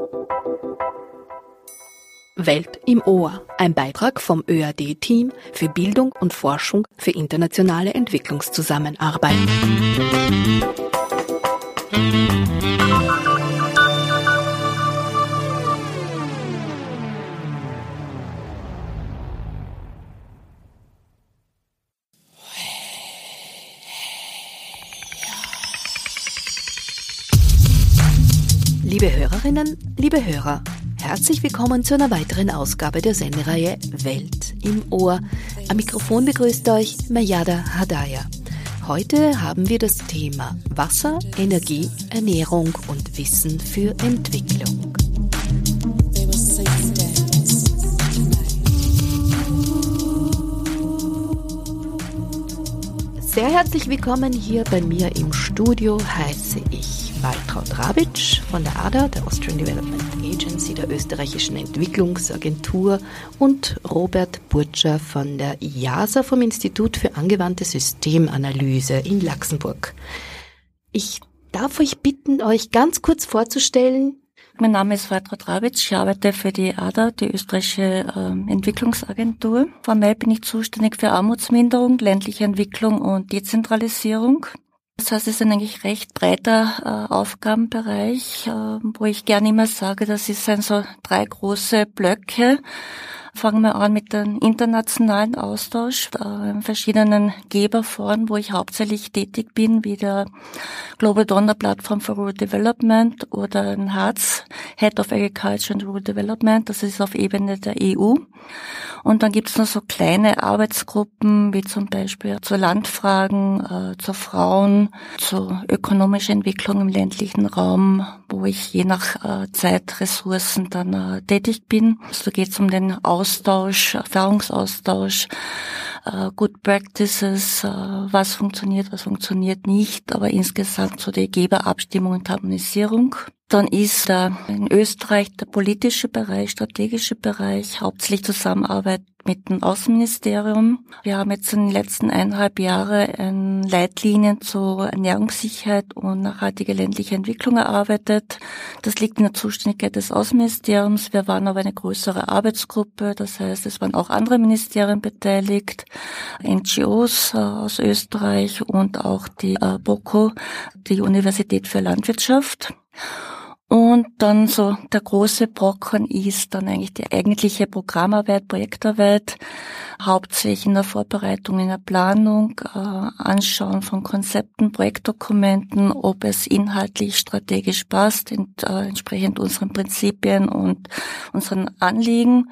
Welt im Ohr, ein Beitrag vom ÖAD-Team für Bildung und Forschung für internationale Entwicklungszusammenarbeit. Liebe Hörerinnen, liebe Hörer, herzlich willkommen zu einer weiteren Ausgabe der Sendereihe Welt im Ohr. Am Mikrofon begrüßt euch Mayada Hadaya. Heute haben wir das Thema Wasser, Energie, Ernährung und Wissen für Entwicklung. Sehr herzlich willkommen hier bei mir im Studio heiße ich Waltraud Rabitsch von der ADA, der Austrian Development Agency, der österreichischen Entwicklungsagentur, und Robert Burtscher von der IASA vom Institut für angewandte Systemanalyse in Luxemburg. Ich darf euch bitten, euch ganz kurz vorzustellen. Mein Name ist Waltraud Rabitsch, ich arbeite für die ADA, die österreichische Entwicklungsagentur. Formell bin ich zuständig für Armutsminderung, ländliche Entwicklung und Dezentralisierung. Das heißt, es ist ein eigentlich recht breiter Aufgabenbereich, wo ich gerne immer sage, das sind so 3 große Blöcke. Fangen wir an mit dem internationalen Austausch, in verschiedenen Geberforen, wo ich hauptsächlich tätig bin, wie der Global Donor Platform for Rural Development oder ein HADS, Head of Agriculture and Rural Development, das ist auf Ebene der EU. Und dann gibt es noch so kleine Arbeitsgruppen, wie zum Beispiel zu Landfragen, zu Frauen, zu ökonomischer Entwicklung im ländlichen Raum, wo ich je nach Zeit, Ressourcen dann tätig bin. So geht es um den Austausch, Erfahrungsaustausch, Good Practices, was funktioniert nicht, aber insgesamt so die Geberabstimmung und Harmonisierung. Dann ist in Österreich der politische Bereich, strategische Bereich, hauptsächlich Zusammenarbeit mit dem Außenministerium. Wir haben jetzt in den letzten 1,5 Jahren Leitlinien zur Ernährungssicherheit und nachhaltige ländliche Entwicklung erarbeitet. Das liegt in der Zuständigkeit des Außenministeriums. Wir waren aber eine größere Arbeitsgruppe, das heißt, es waren auch andere Ministerien beteiligt, NGOs aus Österreich und auch die BOKU, die Universität für Landwirtschaft. Und dann so der große Brocken ist dann eigentlich die eigentliche Programmarbeit, Projektarbeit, hauptsächlich in der Vorbereitung, in der Planung, Anschauen von Konzepten, Projektdokumenten, ob es inhaltlich, strategisch passt, entsprechend unseren Prinzipien und unseren Anliegen,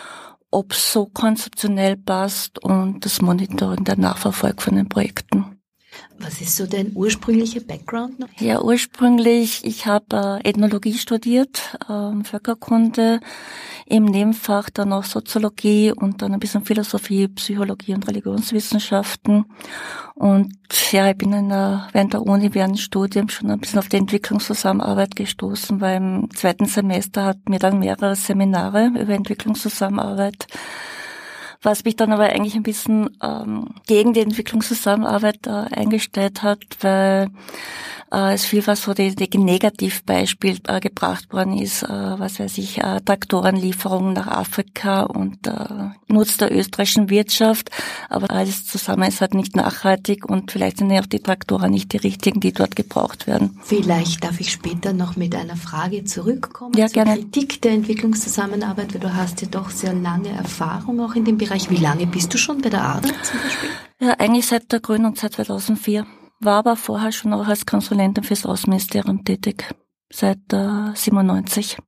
ob es so konzeptionell passt und das Monitoring, der Nachverfolg von den Projekten. Was ist so dein ursprünglicher Background noch? Ja, ursprünglich, ich habe Ethnologie studiert, Völkerkunde, im Nebenfach dann auch Soziologie und dann ein bisschen Philosophie, Psychologie und Religionswissenschaften. Und ja, ich bin während der Uni, während des Studiums schon ein bisschen auf die Entwicklungszusammenarbeit gestoßen, weil im 2. Semester hatten wir dann mehrere Seminare über Entwicklungszusammenarbeit, was mich dann aber eigentlich ein bisschen gegen die Entwicklungszusammenarbeit eingestellt hat, weil es viel was so die Negativbeispiel gebracht worden ist, was weiß ich, Traktorenlieferungen nach Afrika und Nutz der österreichischen Wirtschaft, aber alles zusammen ist halt nicht nachhaltig und vielleicht sind ja auch die Traktoren nicht die richtigen, die dort gebraucht werden. Vielleicht darf ich später noch mit einer Frage zurückkommen, ja, zur gerne. Kritik der Entwicklungszusammenarbeit, weil du hast ja doch sehr lange Erfahrung auch in dem Bereich. Wie lange bist du schon bei der ADA zum Beispiel? Ja, eigentlich seit der Gründung, seit 2004. War aber vorher schon auch als Konsulentin fürs Außenministerium tätig, seit 97.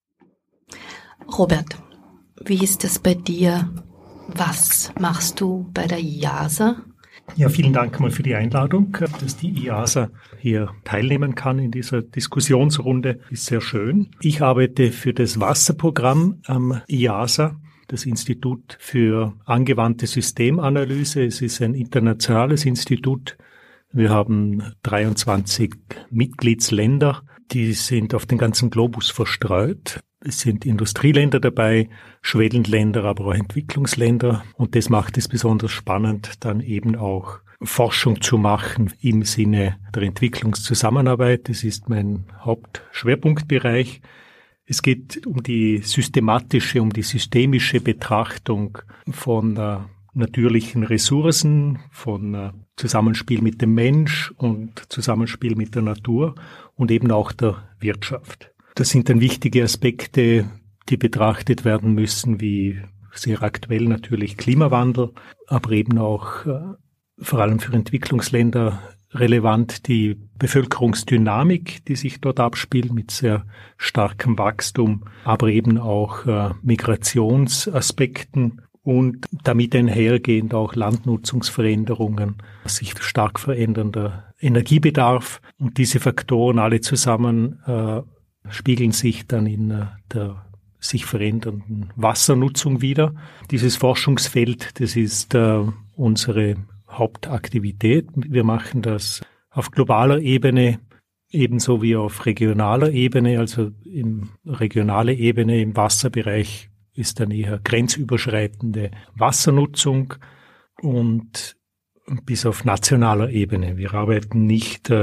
Robert, wie ist das bei dir? Was machst du bei der IASA? Ja, vielen Dank mal für die Einladung, dass die IASA hier teilnehmen kann in dieser Diskussionsrunde. Ist sehr schön. Ich arbeite für das Wasserprogramm am IASA, das Institut für angewandte Systemanalyse. Es ist ein internationales Institut. Wir haben 23 Mitgliedsländer, die sind auf den ganzen Globus verstreut. Es sind Industrieländer dabei, Schwellenländer, aber auch Entwicklungsländer. Und das macht es besonders spannend, dann eben auch Forschung zu machen im Sinne der Entwicklungszusammenarbeit. Das ist mein Hauptschwerpunktbereich. Es geht um die systemische Betrachtung von natürlichen Ressourcen, von Zusammenspiel mit dem Mensch und Zusammenspiel mit der Natur und eben auch der Wirtschaft. Das sind dann wichtige Aspekte, die betrachtet werden müssen, wie sehr aktuell natürlich Klimawandel, aber eben auch vor allem für Entwicklungsländer relevant die Bevölkerungsdynamik, die sich dort abspielt mit sehr starkem Wachstum, aber eben auch Migrationsaspekten und damit einhergehend auch Landnutzungsveränderungen, sich stark verändernder Energiebedarf. Und diese Faktoren alle zusammen spiegeln sich dann in der sich verändernden Wassernutzung wider. Dieses Forschungsfeld, das ist unsere Hauptaktivität. Wir machen das auf globaler Ebene ebenso wie auf regionaler Ebene. Also in regionaler Ebene im Wasserbereich ist dann eher grenzüberschreitende Wassernutzung und bis auf nationaler Ebene. Wir arbeiten nicht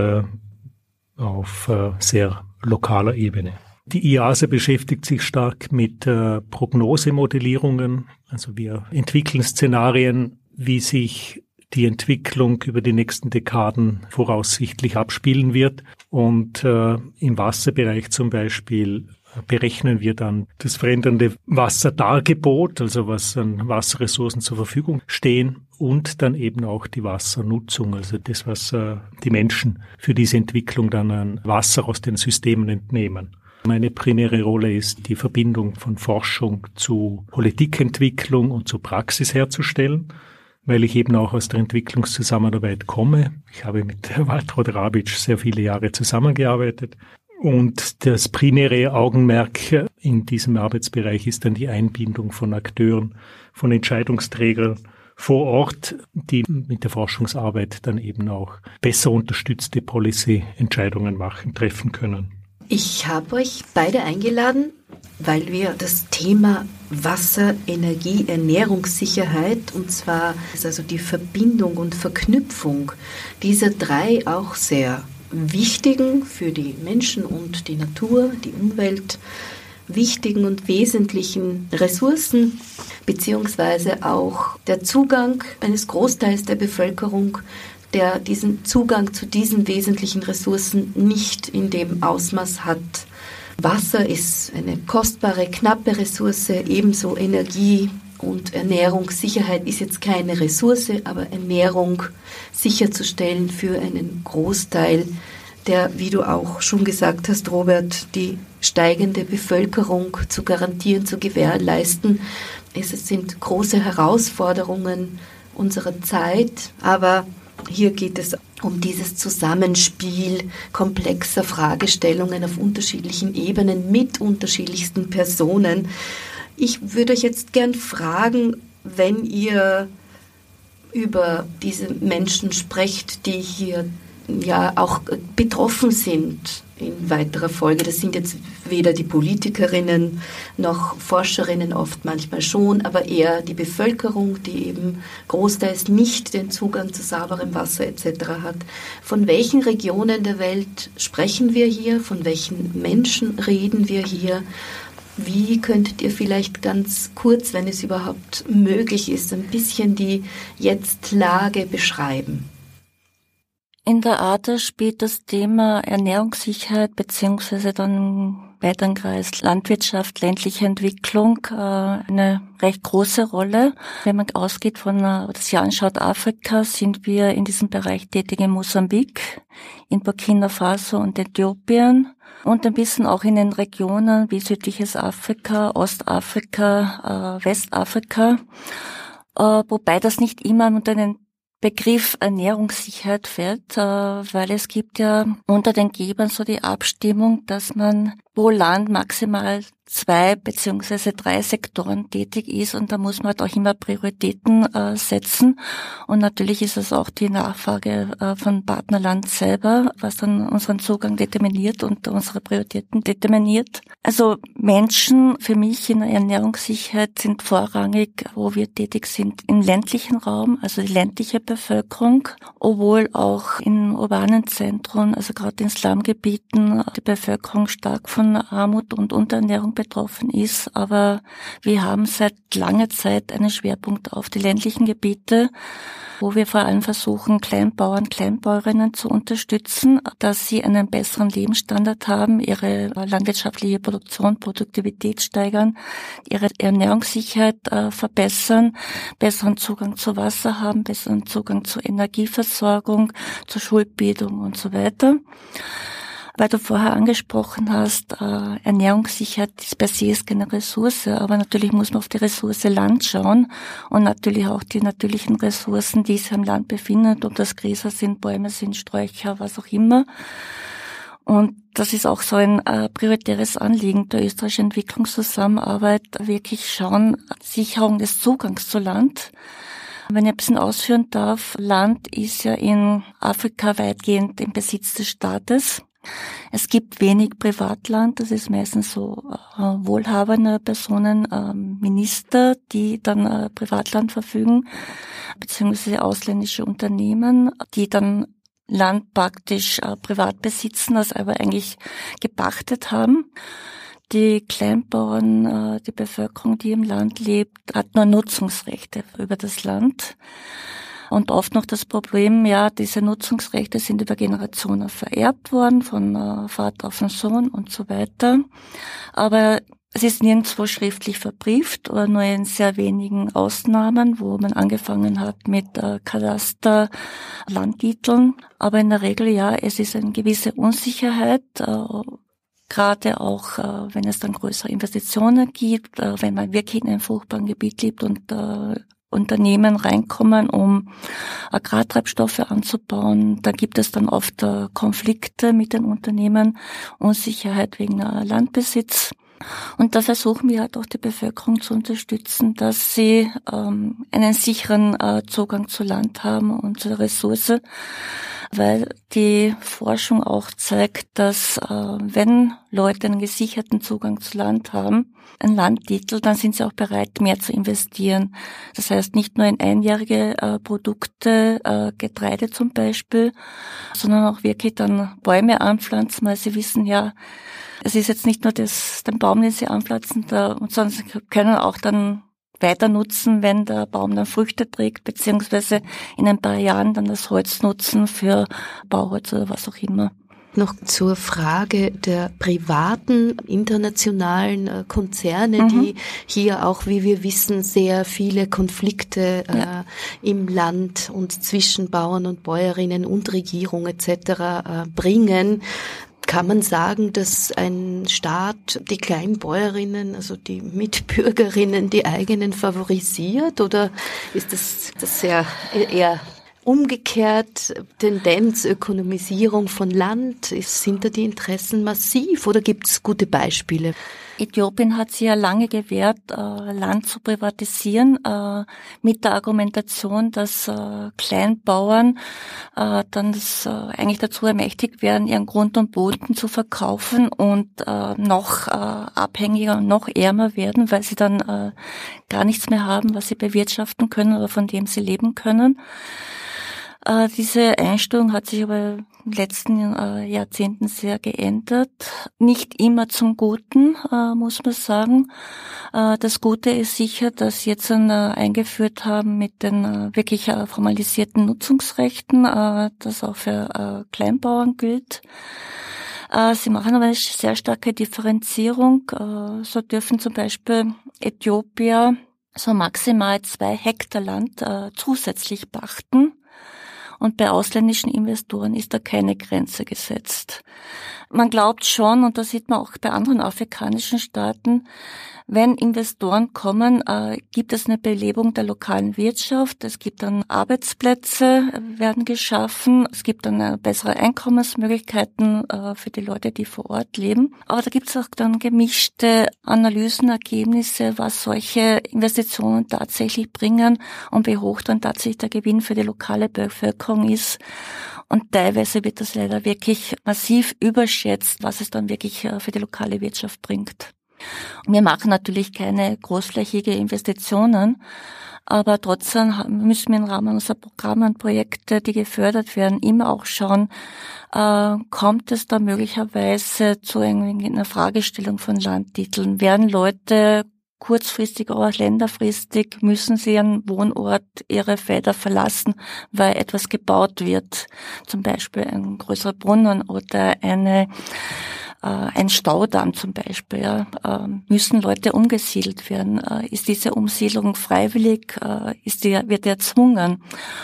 auf sehr lokaler Ebene. Die IIASA beschäftigt sich stark mit Prognosemodellierungen. Also wir entwickeln Szenarien, wie sich die Entwicklung über die nächsten Dekaden voraussichtlich abspielen wird. Und im Wasserbereich zum Beispiel berechnen wir dann das verändernde Wasserdargebot, also was an Wasserressourcen zur Verfügung stehen, und dann eben auch die Wassernutzung, also das, was die Menschen für diese Entwicklung dann an Wasser aus den Systemen entnehmen. Meine primäre Rolle ist, die Verbindung von Forschung zu Politikentwicklung und zu Praxis herzustellen, weil ich eben auch aus der Entwicklungszusammenarbeit komme. Ich habe mit Waltraud Rabitsch sehr viele Jahre zusammengearbeitet. Und das primäre Augenmerk in diesem Arbeitsbereich ist dann die Einbindung von Akteuren, von Entscheidungsträgern vor Ort, die mit der Forschungsarbeit dann eben auch besser unterstützte Policy-Entscheidungen treffen können. Ich habe euch beide eingeladen, weil wir das Thema Wasser, Energie, Ernährungssicherheit, und zwar ist also die Verbindung und Verknüpfung dieser drei auch sehr wichtigen, für die Menschen und die Natur, die Umwelt, wichtigen und wesentlichen Ressourcen, beziehungsweise auch der Zugang eines Großteils der Bevölkerung, der diesen Zugang zu diesen wesentlichen Ressourcen nicht in dem Ausmaß hat. Wasser ist eine kostbare, knappe Ressource, ebenso Energie und Ernährung. Sicherheit ist jetzt keine Ressource, aber Ernährung sicherzustellen für einen Großteil, der, wie du auch schon gesagt hast, Robert, die steigende Bevölkerung zu garantieren, zu gewährleisten. Es sind große Herausforderungen unserer Zeit, aber hier geht es um dieses Zusammenspiel komplexer Fragestellungen auf unterschiedlichen Ebenen mit unterschiedlichsten Personen. Ich würde euch jetzt gern fragen, wenn ihr über diese Menschen sprecht, die hier ja auch betroffen sind in weiterer Folge. Das sind jetzt weder die Politikerinnen noch Forscherinnen, oft manchmal schon, aber eher die Bevölkerung, die eben großteils nicht den Zugang zu sauberem Wasser etc. hat. Von welchen Regionen der Welt sprechen wir hier? Von welchen Menschen reden wir hier? Wie könntet ihr vielleicht ganz kurz, wenn es überhaupt möglich ist, ein bisschen die Jetzt-Lage beschreiben? In der ADA spielt das Thema Ernährungssicherheit beziehungsweise dann im weiteren Kreis Landwirtschaft, ländliche Entwicklung eine recht große Rolle. Wenn man ausgeht von das Jahr anschaut Afrika, sind wir in diesem Bereich tätig in Mosambik, in Burkina Faso und Äthiopien und ein bisschen auch in den Regionen wie südliches Afrika, Ostafrika, Westafrika, wobei das nicht immer unter den Begriff Ernährungssicherheit fällt, weil es gibt ja unter den Gebern so die Abstimmung, dass man pro Land maximal 2 beziehungsweise 3 Sektoren tätig ist und da muss man halt auch immer Prioritäten setzen und natürlich ist es auch die Nachfrage von Partnerland selber, was dann unseren Zugang determiniert und unsere Prioritäten determiniert. Also Menschen für mich in der Ernährungssicherheit sind vorrangig, wo wir tätig sind, im ländlichen Raum, also die ländliche Bevölkerung, obwohl auch in urbanen Zentren, also gerade in Slumgebieten, die Bevölkerung stark von von Armut und Unterernährung betroffen ist, aber wir haben seit langer Zeit einen Schwerpunkt auf die ländlichen Gebiete, wo wir vor allem versuchen, Kleinbauern, Kleinbäuerinnen zu unterstützen, dass sie einen besseren Lebensstandard haben, ihre landwirtschaftliche Produktion, Produktivität steigern, ihre Ernährungssicherheit verbessern, besseren Zugang zu Wasser haben, besseren Zugang zur Energieversorgung, zur Schulbildung und so weiter. Weil du vorher angesprochen hast, Ernährungssicherheit per se ist keine Ressource, aber natürlich muss man auf die Ressource Land schauen und natürlich auch die natürlichen Ressourcen, die sich im Land befinden, ob das Gräser sind, Bäume sind, Sträucher, was auch immer. Und das ist auch so ein prioritäres Anliegen der österreichischen Entwicklungszusammenarbeit, wirklich schauen, Sicherung des Zugangs zu Land. Wenn ich ein bisschen ausführen darf, Land ist ja in Afrika weitgehend im Besitz des Staates. Es gibt wenig Privatland, das ist meistens so wohlhabende Personen, Minister, die dann Privatland verfügen, beziehungsweise ausländische Unternehmen, die dann Land praktisch privat besitzen, das aber eigentlich gepachtet haben. Die Kleinbauern, die Bevölkerung, die im Land lebt, hat nur Nutzungsrechte über das Land. Und oft noch das Problem, ja, diese Nutzungsrechte sind über Generationen vererbt worden, von Vater auf den Sohn und so weiter. Aber es ist nirgendwo schriftlich verbrieft oder nur in sehr wenigen Ausnahmen, wo man angefangen hat mit Kadaster, Landtiteln. Aber in der Regel, ja, es ist eine gewisse Unsicherheit, gerade auch, wenn es dann größere Investitionen gibt, wenn man wirklich in einem fruchtbaren Gebiet lebt und Unternehmen reinkommen, um Agrartreibstoffe anzubauen. Da gibt es dann oft Konflikte mit den Unternehmen, Unsicherheit wegen Landbesitz. Und da versuchen wir halt auch die Bevölkerung zu unterstützen, dass sie einen sicheren Zugang zu Land haben und zur Ressource, weil die Forschung auch zeigt, dass wenn Leute einen gesicherten Zugang zu Land haben, einen Landtitel, dann sind sie auch bereit, mehr zu investieren. Das heißt, nicht nur in einjährige Produkte, Getreide zum Beispiel, sondern auch wirklich dann Bäume anpflanzen, weil sie wissen, ja, es ist jetzt nicht nur den Baum, den sie anpflanzen, sondern sie können auch dann weiter nutzen, wenn der Baum dann Früchte trägt, beziehungsweise in ein paar Jahren dann das Holz nutzen für Bauholz oder was auch immer. Noch zur Frage der privaten internationalen Konzerne, die hier auch, wie wir wissen, sehr viele Konflikte im Land und zwischen Bauern und Bäuerinnen und Regierung etc. bringen. Kann man sagen, dass ein Staat die Kleinbäuerinnen, also die Mitbürgerinnen, die eigenen favorisiert, oder ist das sehr eher umgekehrt, Tendenz, Ökonomisierung von Land? Sind da die Interessen massiv oder gibt es gute Beispiele? Äthiopien hat sich ja lange gewehrt, Land zu privatisieren, mit der Argumentation, dass Kleinbauern dann eigentlich dazu ermächtigt werden, ihren Grund und Boden zu verkaufen und noch abhängiger und noch ärmer werden, weil sie dann gar nichts mehr haben, was sie bewirtschaften können oder von dem sie leben können. Diese Einstellung hat sich aber in den letzten Jahrzehnten sehr geändert. Nicht immer zum Guten, muss man sagen. Das Gute ist sicher, dass sie jetzt eingeführt haben mit den wirklich formalisierten Nutzungsrechten, das auch für Kleinbauern gilt. Sie machen aber eine sehr starke Differenzierung. So dürfen zum Beispiel Äthiopier so maximal 2 Hektar Land zusätzlich pachten. Und bei ausländischen Investoren ist da keine Grenze gesetzt. Man glaubt schon, und das sieht man auch bei anderen afrikanischen Staaten, wenn Investoren kommen, gibt es eine Belebung der lokalen Wirtschaft, es gibt dann Arbeitsplätze, werden geschaffen, es gibt dann bessere Einkommensmöglichkeiten für die Leute, die vor Ort leben. Aber da gibt es auch dann gemischte Analysen, Ergebnisse, was solche Investitionen tatsächlich bringen und wie hoch dann tatsächlich der Gewinn für die lokale Bevölkerung ist. Und teilweise wird das leider wirklich massiv überschätzt, was es dann wirklich für die lokale Wirtschaft bringt. Wir machen natürlich keine großflächige Investitionen, aber trotzdem müssen wir im Rahmen unserer Programme und Projekte, die gefördert werden, immer auch schauen, kommt es da möglicherweise zu einer Fragestellung von Landtiteln? Werden Leute kurzfristig oder länderfristig, müssen sie ihren Wohnort, ihre Felder verlassen, weil etwas gebaut wird? Zum Beispiel ein größerer Brunnen oder ein Staudamm zum Beispiel, ja, müssen Leute umgesiedelt werden? Ist diese Umsiedlung freiwillig? Wird die erzwungen?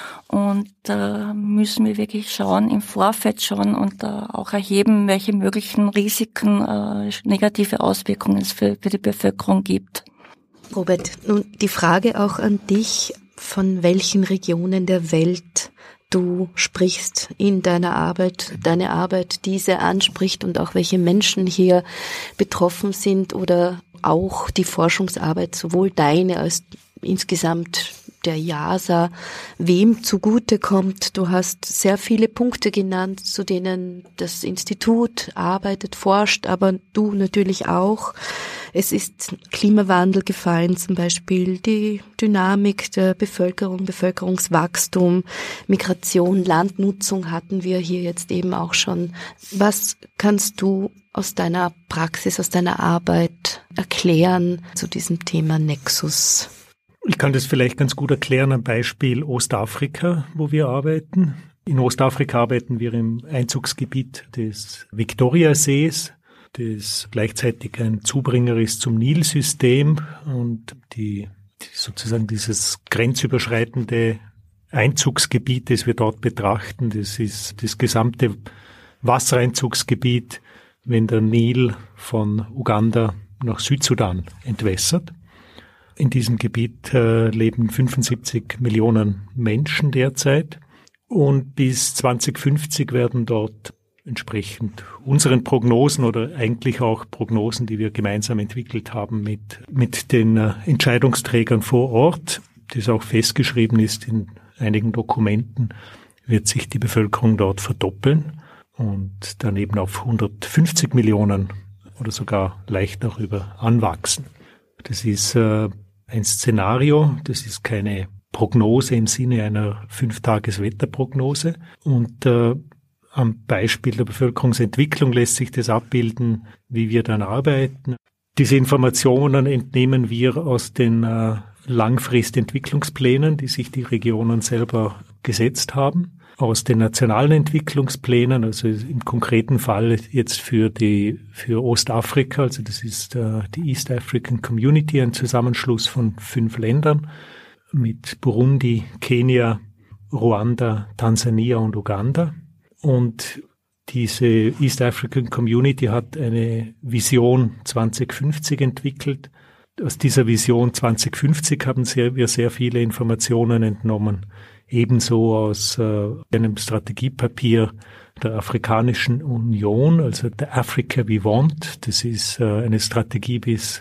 Und da müssen wir wirklich schauen, im Vorfeld schauen und auch erheben, welche möglichen Risiken, negative Auswirkungen es für die Bevölkerung gibt. Robert, nun die Frage auch an dich, von welchen Regionen der Welt du sprichst in deiner Arbeit, deine Arbeit diese anspricht und auch welche Menschen hier betroffen sind oder auch die Forschungsarbeit, sowohl deine als insgesamt der IIASA, wem zugute kommt. Du hast sehr viele Punkte genannt, zu denen das Institut arbeitet, forscht, aber du natürlich auch. Es ist Klimawandel gefallen, zum Beispiel die Dynamik der Bevölkerung, Bevölkerungswachstum, Migration, Landnutzung hatten wir hier jetzt eben auch schon. Was kannst du aus deiner Praxis, aus deiner Arbeit erklären zu diesem Thema Nexus? Ich kann das vielleicht ganz gut erklären am Beispiel Ostafrika, wo wir arbeiten. In Ostafrika arbeiten wir im Einzugsgebiet des Viktoriasees, das gleichzeitig ein Zubringer ist zum Nilsystem und sozusagen dieses grenzüberschreitende Einzugsgebiet, das wir dort betrachten, das ist das gesamte Wassereinzugsgebiet, wenn der Nil von Uganda nach Südsudan entwässert. In diesem Gebiet leben 75 Millionen Menschen derzeit und bis 2050 werden dort entsprechend unseren Prognosen oder eigentlich auch Prognosen, die wir gemeinsam entwickelt haben mit den Entscheidungsträgern vor Ort, das auch festgeschrieben ist in einigen Dokumenten, wird sich die Bevölkerung dort verdoppeln und dann eben auf 150 Millionen oder sogar leicht darüber anwachsen. Das ist ein Szenario, das ist keine Prognose im Sinne einer 5-Tages-Wetterprognose und am Beispiel der Bevölkerungsentwicklung lässt sich das abbilden, wie wir dann arbeiten. Diese Informationen entnehmen wir aus den Langfristentwicklungsplänen, die sich die Regionen selber gesetzt haben, aus den nationalen Entwicklungsplänen, also im konkreten Fall jetzt für Ostafrika, also das ist die East African Community, ein Zusammenschluss von 5 Ländern mit Burundi, Kenia, Ruanda, Tansania und Uganda. Und diese East African Community hat eine Vision 2050 entwickelt. Aus dieser Vision 2050 haben wir sehr viele Informationen entnommen. Ebenso aus einem Strategiepapier der Afrikanischen Union, also der Africa We Want. Das ist eine Strategie bis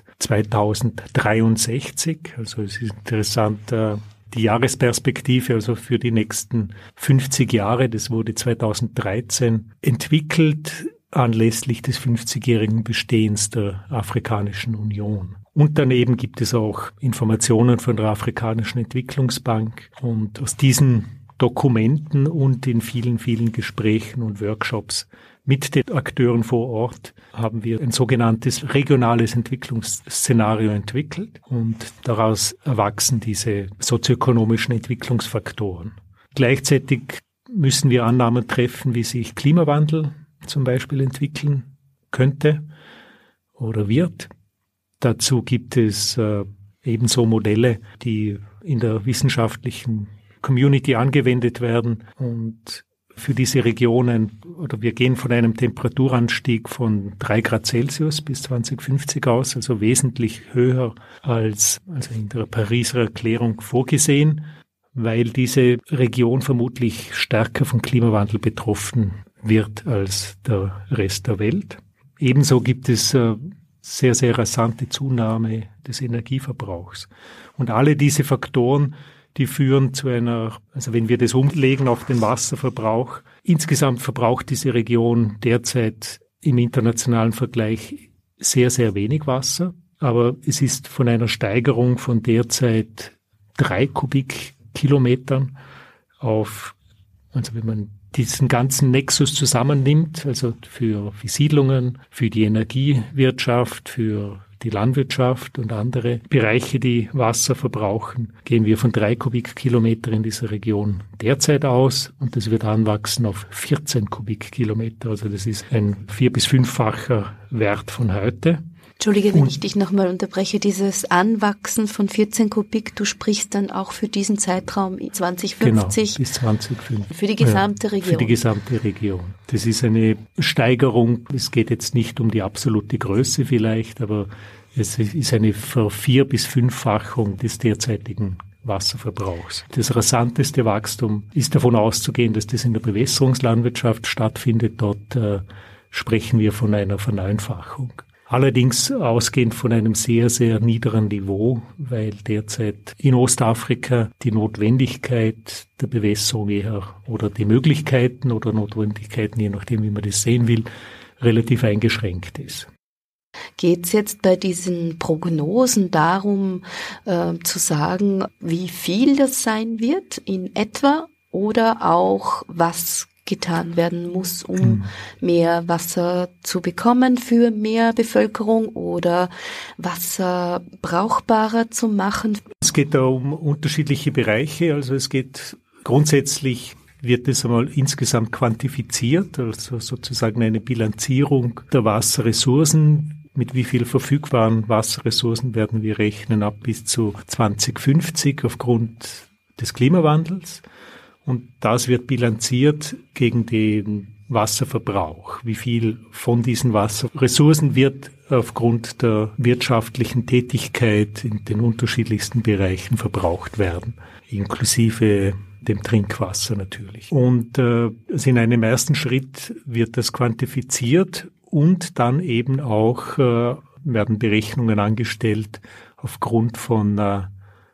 2063. Also es ist interessant, die Jahresperspektive, also für die nächsten 50 Jahre, das wurde 2013 entwickelt, anlässlich des 50-jährigen Bestehens der Afrikanischen Union. Und daneben gibt es auch Informationen von der Afrikanischen Entwicklungsbank. Und aus diesen Dokumenten und in vielen, vielen Gesprächen und Workshops mit den Akteuren vor Ort haben wir ein sogenanntes regionales Entwicklungsszenario entwickelt und daraus erwachsen diese sozioökonomischen Entwicklungsfaktoren. Gleichzeitig müssen wir Annahmen treffen, wie sich Klimawandel zum Beispiel entwickeln könnte oder wird. Dazu gibt es ebenso Modelle, die in der wissenschaftlichen Community angewendet werden und für diese Regionen, oder wir gehen von einem Temperaturanstieg von 3 Grad Celsius bis 2050 aus, also wesentlich höher als in der Pariser Erklärung vorgesehen, weil diese Region vermutlich stärker vom Klimawandel betroffen wird als der Rest der Welt. Ebenso gibt es sehr, sehr rasante Zunahme des Energieverbrauchs. Und alle diese Faktoren, die führen zu also wenn wir das umlegen auf den Wasserverbrauch, insgesamt verbraucht diese Region derzeit im internationalen Vergleich sehr, sehr wenig Wasser, aber es ist von einer Steigerung von derzeit 3 Kubikkilometern auf, also wenn man diesen ganzen Nexus zusammennimmt, also für Siedlungen, für die Energiewirtschaft, für die Landwirtschaft und andere Bereiche, die Wasser verbrauchen, gehen wir von 3 Kubikkilometer in dieser Region derzeit aus und das wird anwachsen auf 14 Kubikkilometer. Also das ist ein 4- bis 5-facher Wert von heute. Entschuldige, wenn ich dich nochmal unterbreche, dieses Anwachsen von 14 Kubik, du sprichst dann auch für diesen Zeitraum 2050? Genau, bis 2050. Für die gesamte Region? Für die gesamte Region. Das ist eine Steigerung, es geht jetzt nicht um die absolute Größe vielleicht, aber es ist eine 4- bis 5-fachung des derzeitigen Wasserverbrauchs. Das rasanteste Wachstum ist davon auszugehen, dass das in der Bewässerungslandwirtschaft stattfindet. Dort sprechen wir von einer Verneunfachung. Allerdings ausgehend von einem sehr, sehr niederen Niveau, weil derzeit in Ostafrika die Notwendigkeit der Bewässerung eher oder die Möglichkeiten oder Notwendigkeiten, je nachdem wie man das sehen will, relativ eingeschränkt ist. Geht es jetzt bei diesen Prognosen darum, zu sagen, wie viel das sein wird in etwa oder auch was getan werden muss, um mehr Wasser zu bekommen für mehr Bevölkerung oder Wasser brauchbarer zu machen? Es geht da um unterschiedliche Bereiche. Also es geht grundsätzlich, wird es einmal insgesamt quantifiziert, also sozusagen eine Bilanzierung der Wasserressourcen. Mit wie viel verfügbaren Wasserressourcen werden wir rechnen ab bis zu 2050 aufgrund des Klimawandels. Und das wird bilanziert gegen den Wasserverbrauch. Wie viel von diesen Wasserressourcen wird aufgrund der wirtschaftlichen Tätigkeit in den unterschiedlichsten Bereichen verbraucht werden, inklusive dem Trinkwasser natürlich. Und also in einem ersten Schritt wird das quantifiziert und dann eben auch werden Berechnungen angestellt aufgrund von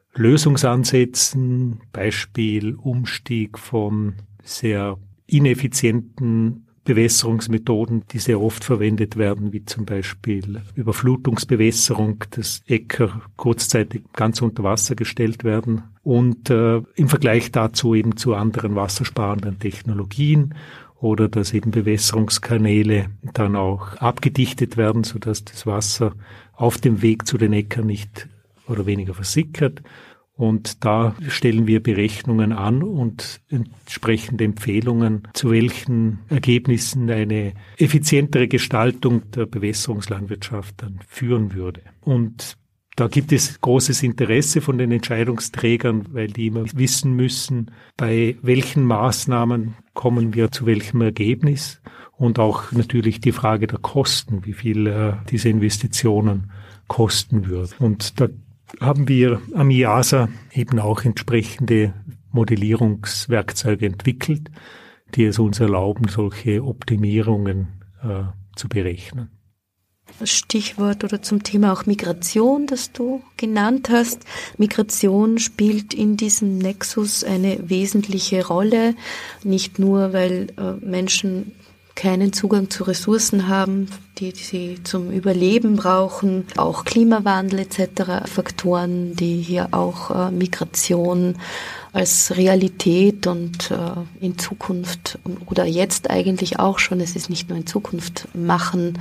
Lösungsansätzen, Beispiel Umstieg von sehr ineffizienten Bewässerungsmethoden, die sehr oft verwendet werden, wie zum Beispiel Überflutungsbewässerung, dass Äcker kurzzeitig ganz unter Wasser gestellt werden und im Vergleich dazu eben zu anderen wassersparenden Technologien oder dass eben Bewässerungskanäle dann auch abgedichtet werden, sodass das Wasser auf dem Weg zu den Äckern nicht oder weniger versickert. Und da stellen wir Berechnungen an und entsprechende Empfehlungen, zu welchen Ergebnissen eine effizientere Gestaltung der Bewässerungslandwirtschaft dann führen würde. Und da gibt es großes Interesse von den Entscheidungsträgern, weil die immer wissen müssen, bei welchen Maßnahmen kommen wir zu welchem Ergebnis. Und auch natürlich die Frage der Kosten, wie viel diese Investitionen kosten würden. Und da haben wir am IIASA eben auch entsprechende Modellierungswerkzeuge entwickelt, die es uns erlauben, solche Optimierungen zu berechnen. Das Stichwort oder zum Thema auch Migration, das du genannt hast. Migration spielt in diesem Nexus eine wesentliche Rolle, nicht nur, weil Menschen keinen Zugang zu Ressourcen haben, die sie zum Überleben brauchen, auch Klimawandel etc. Faktoren, die hier auch Migration als Realität und in Zukunft oder jetzt eigentlich auch schon, es ist nicht nur in Zukunft machen.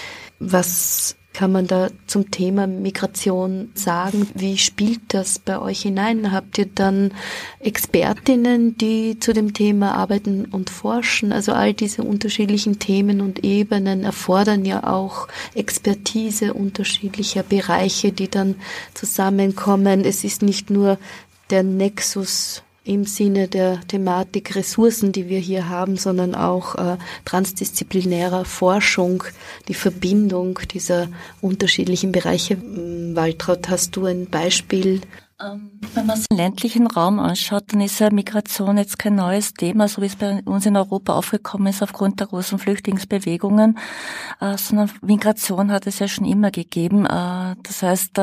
Was kann man da zum Thema Migration sagen? Wie spielt das bei euch hinein? Habt ihr dann Expertinnen, die zu dem Thema arbeiten und forschen? Also all diese unterschiedlichen Themen und Ebenen erfordern ja auch Expertise unterschiedlicher Bereiche, die dann zusammenkommen. Es ist nicht nur der Nexus im Sinne der Thematik Ressourcen, die wir hier haben, sondern auch transdisziplinärer Forschung, die Verbindung dieser unterschiedlichen Bereiche. Waltraud, hast du ein Beispiel? Wenn man den ländlichen Raum anschaut, dann ist ja Migration jetzt kein neues Thema, so wie es bei uns in Europa aufgekommen ist aufgrund der großen Flüchtlingsbewegungen, sondern Migration hat es ja schon immer gegeben. Das heißt,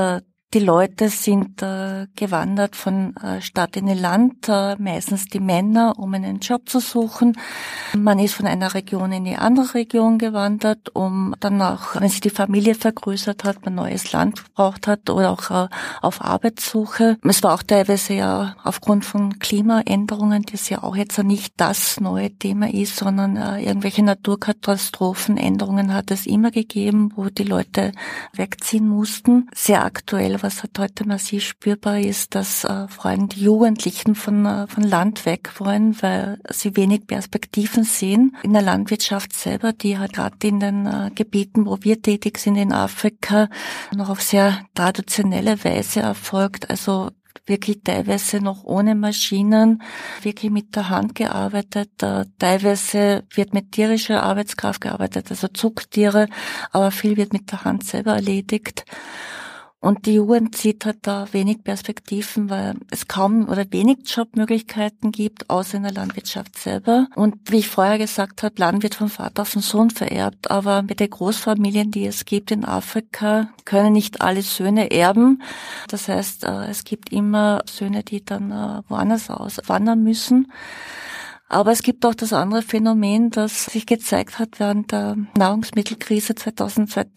Die Leute sind gewandert von Stadt in ein Land, meistens die Männer, um einen Job zu suchen. Man ist von einer Region in die andere Region gewandert, um dann auch, wenn sich die Familie vergrößert hat, man neues Land gebraucht hat oder auch auf Arbeitssuche. Es war auch teilweise ja aufgrund von Klimaänderungen, das ja auch jetzt nicht das neue Thema ist, sondern irgendwelche Naturkatastrophen, Änderungen hat es immer gegeben, wo die Leute wegziehen mussten. Sehr aktuell, was halt heute massiv spürbar ist, dass vor allem die Jugendlichen von Land weg wollen, weil sie wenig Perspektiven sehen. In der Landwirtschaft selber, die halt gerade in den Gebieten, wo wir tätig sind in Afrika, noch auf sehr traditionelle Weise erfolgt. Also wirklich teilweise noch ohne Maschinen, wirklich mit der Hand gearbeitet. Teilweise wird mit tierischer Arbeitskraft gearbeitet, also Zuchttiere, aber viel wird mit der Hand selber erledigt. Und die Jugend sieht halt da wenig Perspektiven, weil es kaum oder wenig Jobmöglichkeiten gibt, außer in der Landwirtschaft selber. Und wie ich vorher gesagt habe, Land wird vom Vater auf den Sohn vererbt, aber mit den Großfamilien, die es gibt in Afrika, können nicht alle Söhne erben. Das heißt, es gibt immer Söhne, die dann woanders auswandern müssen. Aber es gibt auch das andere Phänomen, das sich gezeigt hat während der Nahrungsmittelkrise 2008,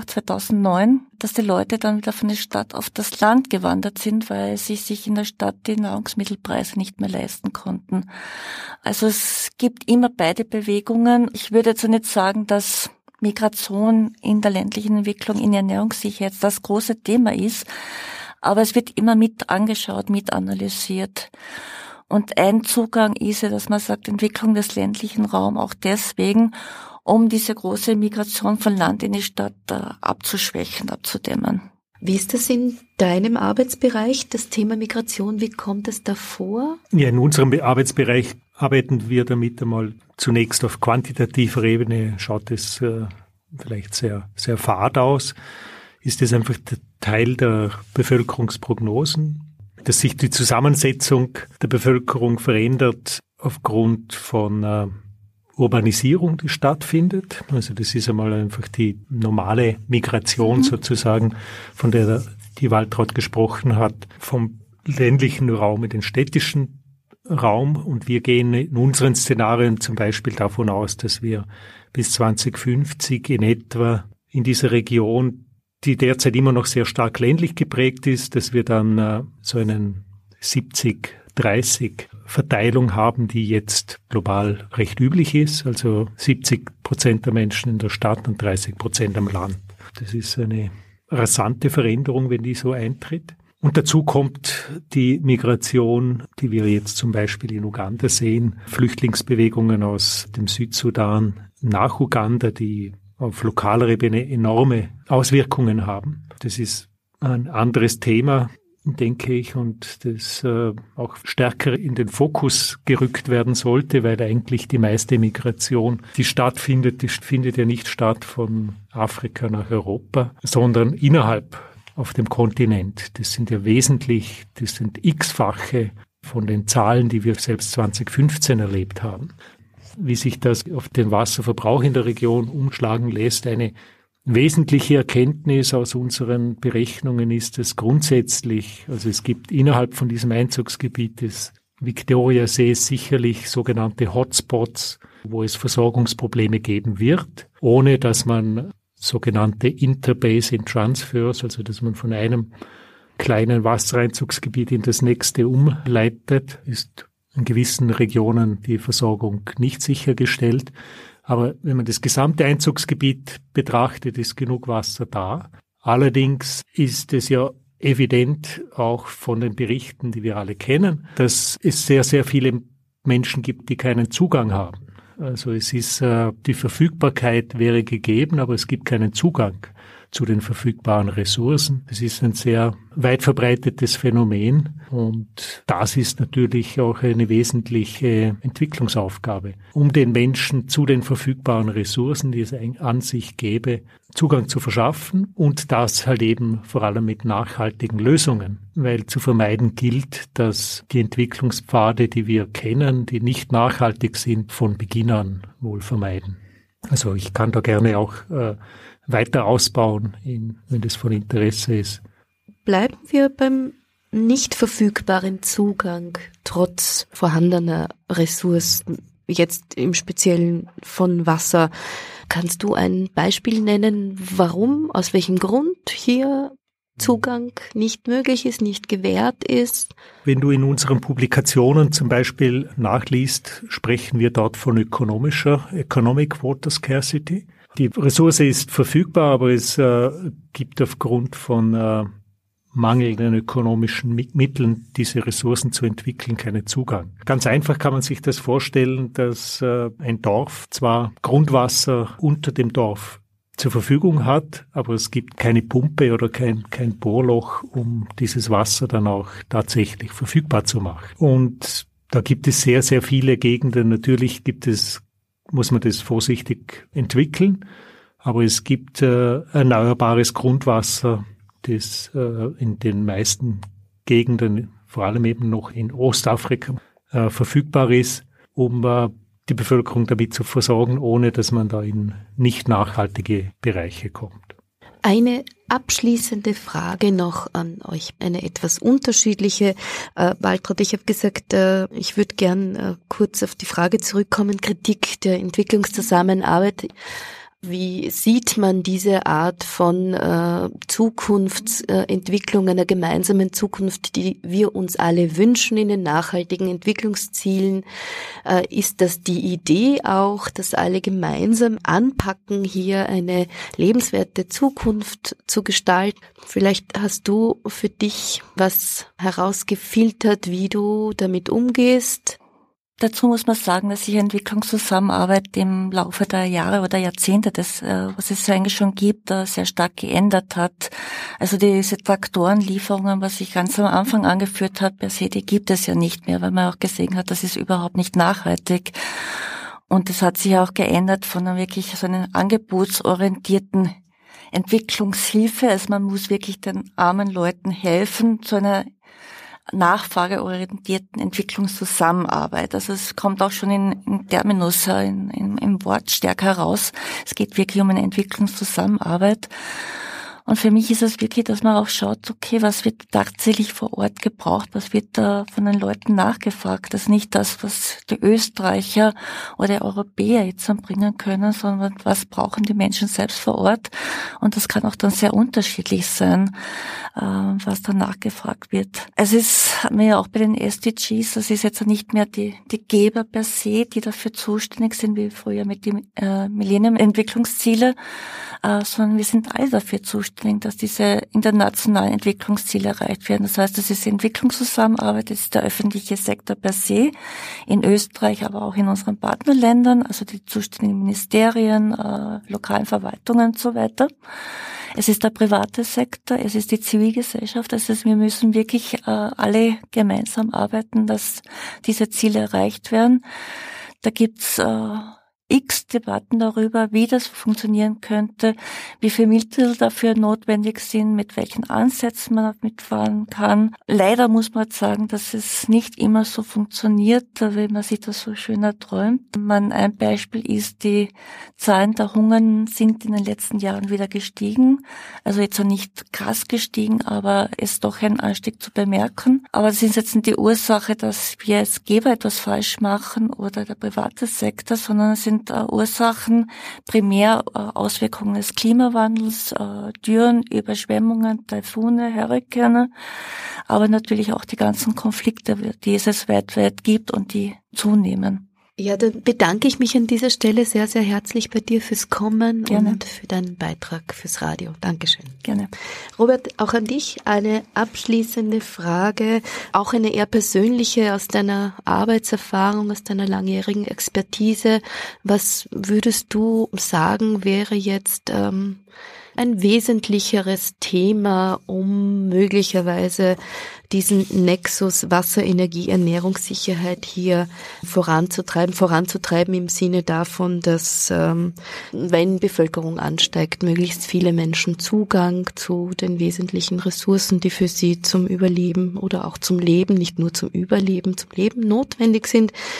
2009, dass die Leute dann wieder von der Stadt auf das Land gewandert sind, weil sie sich in der Stadt die Nahrungsmittelpreise nicht mehr leisten konnten. Also es gibt immer beide Bewegungen. Ich würde jetzt nicht sagen, dass Migration in der ländlichen Entwicklung, in Ernährungssicherheit das große Thema ist, aber es wird immer mit angeschaut, mit analysiert. Und ein Zugang ist ja, dass man sagt, Entwicklung des ländlichen Raums auch deswegen, um diese große Migration von Land in die Stadt abzuschwächen, abzudämmen. Wie ist das in deinem Arbeitsbereich, das Thema Migration? Wie kommt es davor? Ja, in unserem Arbeitsbereich arbeiten wir damit einmal zunächst auf quantitativer Ebene. Schaut es vielleicht sehr, sehr fad aus. Ist es einfach der Teil der Bevölkerungsprognosen, dass sich die Zusammensetzung der Bevölkerung verändert aufgrund von Urbanisierung, die stattfindet. Also das ist einmal einfach die normale Migration sozusagen, von der die Waltraud gesprochen hat, vom ländlichen Raum in den städtischen Raum. Und wir gehen in unseren Szenarien zum Beispiel davon aus, dass wir bis 2050 in etwa in dieser Region, die derzeit immer noch sehr stark ländlich geprägt ist, dass wir dann so einen 70-30 Verteilung haben, die jetzt global recht üblich ist, also 70% der Menschen in der Stadt und 30% am Land. Das ist eine rasante Veränderung, wenn die so eintritt. Und dazu kommt die Migration, die wir jetzt zum Beispiel in Uganda sehen, Flüchtlingsbewegungen aus dem Südsudan nach Uganda, die auf lokaler Ebene enorme Auswirkungen haben. Das ist ein anderes Thema, denke ich, und das auch stärker in den Fokus gerückt werden sollte, weil eigentlich die meiste Migration, die findet ja nicht statt von Afrika nach Europa, sondern innerhalb auf dem Kontinent. Das sind x-fache von den Zahlen, die wir selbst 2015 erlebt haben. Wie sich das auf den Wasserverbrauch in der Region umschlagen lässt. Eine wesentliche Erkenntnis aus unseren Berechnungen ist, dass grundsätzlich, also es gibt innerhalb von diesem Einzugsgebiet des Victoriasees sicherlich sogenannte Hotspots, wo es Versorgungsprobleme geben wird, ohne dass man sogenannte Interbasin Transfers, also dass man von einem kleinen Wassereinzugsgebiet in das nächste umleitet, ist in gewissen Regionen die Versorgung nicht sichergestellt. Aber wenn man das gesamte Einzugsgebiet betrachtet, ist genug Wasser da. Allerdings ist es ja evident, auch von den Berichten, die wir alle kennen, dass es sehr, sehr viele Menschen gibt, die keinen Zugang haben. Also es ist, die Verfügbarkeit wäre gegeben, aber es gibt keinen Zugang zu den verfügbaren Ressourcen. Das ist ein sehr weit verbreitetes Phänomen und das ist natürlich auch eine wesentliche Entwicklungsaufgabe, um den Menschen zu den verfügbaren Ressourcen, die es an sich gäbe, Zugang zu verschaffen und das halt eben vor allem mit nachhaltigen Lösungen, weil zu vermeiden gilt, dass die Entwicklungspfade, die wir kennen, die nicht nachhaltig sind, von Beginn an wohl vermeiden. Also ich kann da gerne auch weiter ausbauen, wenn das von Interesse ist. bleiben wir beim nicht verfügbaren Zugang trotz vorhandener Ressourcen, jetzt im Speziellen von Wasser. Kannst du ein Beispiel nennen, warum, aus welchem Grund hier Zugang nicht möglich ist, nicht gewährt ist? Wenn du in unseren Publikationen zum Beispiel nachliest, sprechen wir dort von Economic Water Scarcity. Die Ressource ist verfügbar, aber es gibt aufgrund von mangelnden ökonomischen Mitteln, diese Ressourcen zu entwickeln, keinen Zugang. Ganz einfach kann man sich das vorstellen, dass ein Dorf zwar Grundwasser unter dem Dorf zur Verfügung hat, aber es gibt keine Pumpe oder kein Bohrloch, um dieses Wasser dann auch tatsächlich verfügbar zu machen. Und da gibt es sehr, sehr viele Gegenden. Natürlich muss man das vorsichtig entwickeln, aber es gibt erneuerbares Grundwasser, das in den meisten Gegenden, vor allem eben noch in Ostafrika, verfügbar ist, um die Bevölkerung damit zu versorgen, ohne dass man da in nicht nachhaltige Bereiche kommt. Eine abschließende Frage noch an euch, eine etwas unterschiedliche. Waltraud, ich habe gesagt, ich würde gern kurz auf die Frage zurückkommen, Kritik der Entwicklungszusammenarbeit. Wie sieht man diese Art von Zukunftsentwicklung, einer gemeinsamen Zukunft, die wir uns alle wünschen in den nachhaltigen Entwicklungszielen? Ist das die Idee auch, dass alle gemeinsam anpacken, hier eine lebenswerte Zukunft zu gestalten? Vielleicht hast du für dich was herausgefiltert, wie du damit umgehst? Dazu muss man sagen, dass sich Entwicklungszusammenarbeit im Laufe der Jahre oder Jahrzehnte, was es eigentlich schon gibt, sehr stark geändert hat. Also diese Traktorenlieferungen, was ich ganz am Anfang angeführt habe, per se, die gibt es ja nicht mehr, weil man auch gesehen hat, das ist überhaupt nicht nachhaltig. Und das hat sich auch geändert von einer wirklich so einer angebotsorientierten Entwicklungshilfe. Also man muss wirklich den armen Leuten helfen, zu einer nachfrageorientierten Entwicklungszusammenarbeit. Also es kommt auch schon in Terminus, im Wort stärker heraus. Es geht wirklich um eine Entwicklungszusammenarbeit. Und für mich ist es wirklich, dass man auch schaut, okay, was wird tatsächlich vor Ort gebraucht, was wird da von den Leuten nachgefragt. Das ist nicht das, was die Österreicher oder Europäer jetzt anbringen können, sondern was brauchen die Menschen selbst vor Ort. Und das kann auch dann sehr unterschiedlich sein, was da nachgefragt wird. Es ist mir ja auch bei den SDGs, das ist jetzt nicht mehr die Geber per se, die dafür zuständig sind, wie früher mit den Millennium-Entwicklungsziele, sondern wir sind alle dafür zuständig, dass diese internationalen Entwicklungsziele erreicht werden. Das heißt, das ist Entwicklungszusammenarbeit, das ist der öffentliche Sektor per se, in Österreich, aber auch in unseren Partnerländern, also die zuständigen Ministerien, lokalen Verwaltungen und so weiter. Es ist der private Sektor, es ist die Zivilgesellschaft, das heißt, wir müssen wirklich alle gemeinsam arbeiten, dass diese Ziele erreicht werden. Da gibt's x Debatten darüber, wie das funktionieren könnte, wie viele Mittel dafür notwendig sind, mit welchen Ansätzen man mitfahren kann. Leider muss man sagen, dass es nicht immer so funktioniert, wie man sich das so schön erträumt. Ein Beispiel ist, die Zahlen der Hungern sind in den letzten Jahren wieder gestiegen. Also jetzt nicht krass gestiegen, aber es ist doch ein Anstieg zu bemerken. Aber das ist jetzt nicht die Ursache, dass wir als Geber etwas falsch machen oder der private Sektor, sondern es sind Ursachen, primär Auswirkungen des Klimawandels, Dürren, Überschwemmungen, Taifune, Hurrikane, aber natürlich auch die ganzen Konflikte, die es weltweit gibt und die zunehmen. Ja, dann bedanke ich mich an dieser Stelle sehr, sehr herzlich bei dir fürs Kommen. Gerne. Und für deinen Beitrag fürs Radio. Dankeschön. Gerne. Robert, auch an dich eine abschließende Frage, auch eine eher persönliche aus deiner Arbeitserfahrung, aus deiner langjährigen Expertise. Was würdest du sagen, wäre jetzt ein wesentlicheres Thema, um möglicherweise diesen Nexus Wasser, Energie, Ernährungssicherheit hier voranzutreiben im Sinne davon, dass, wenn Bevölkerung ansteigt, möglichst viele Menschen Zugang zu den wesentlichen Ressourcen, die für sie zum Überleben oder auch zum Leben, nicht nur zum Überleben, zum Leben notwendig sind.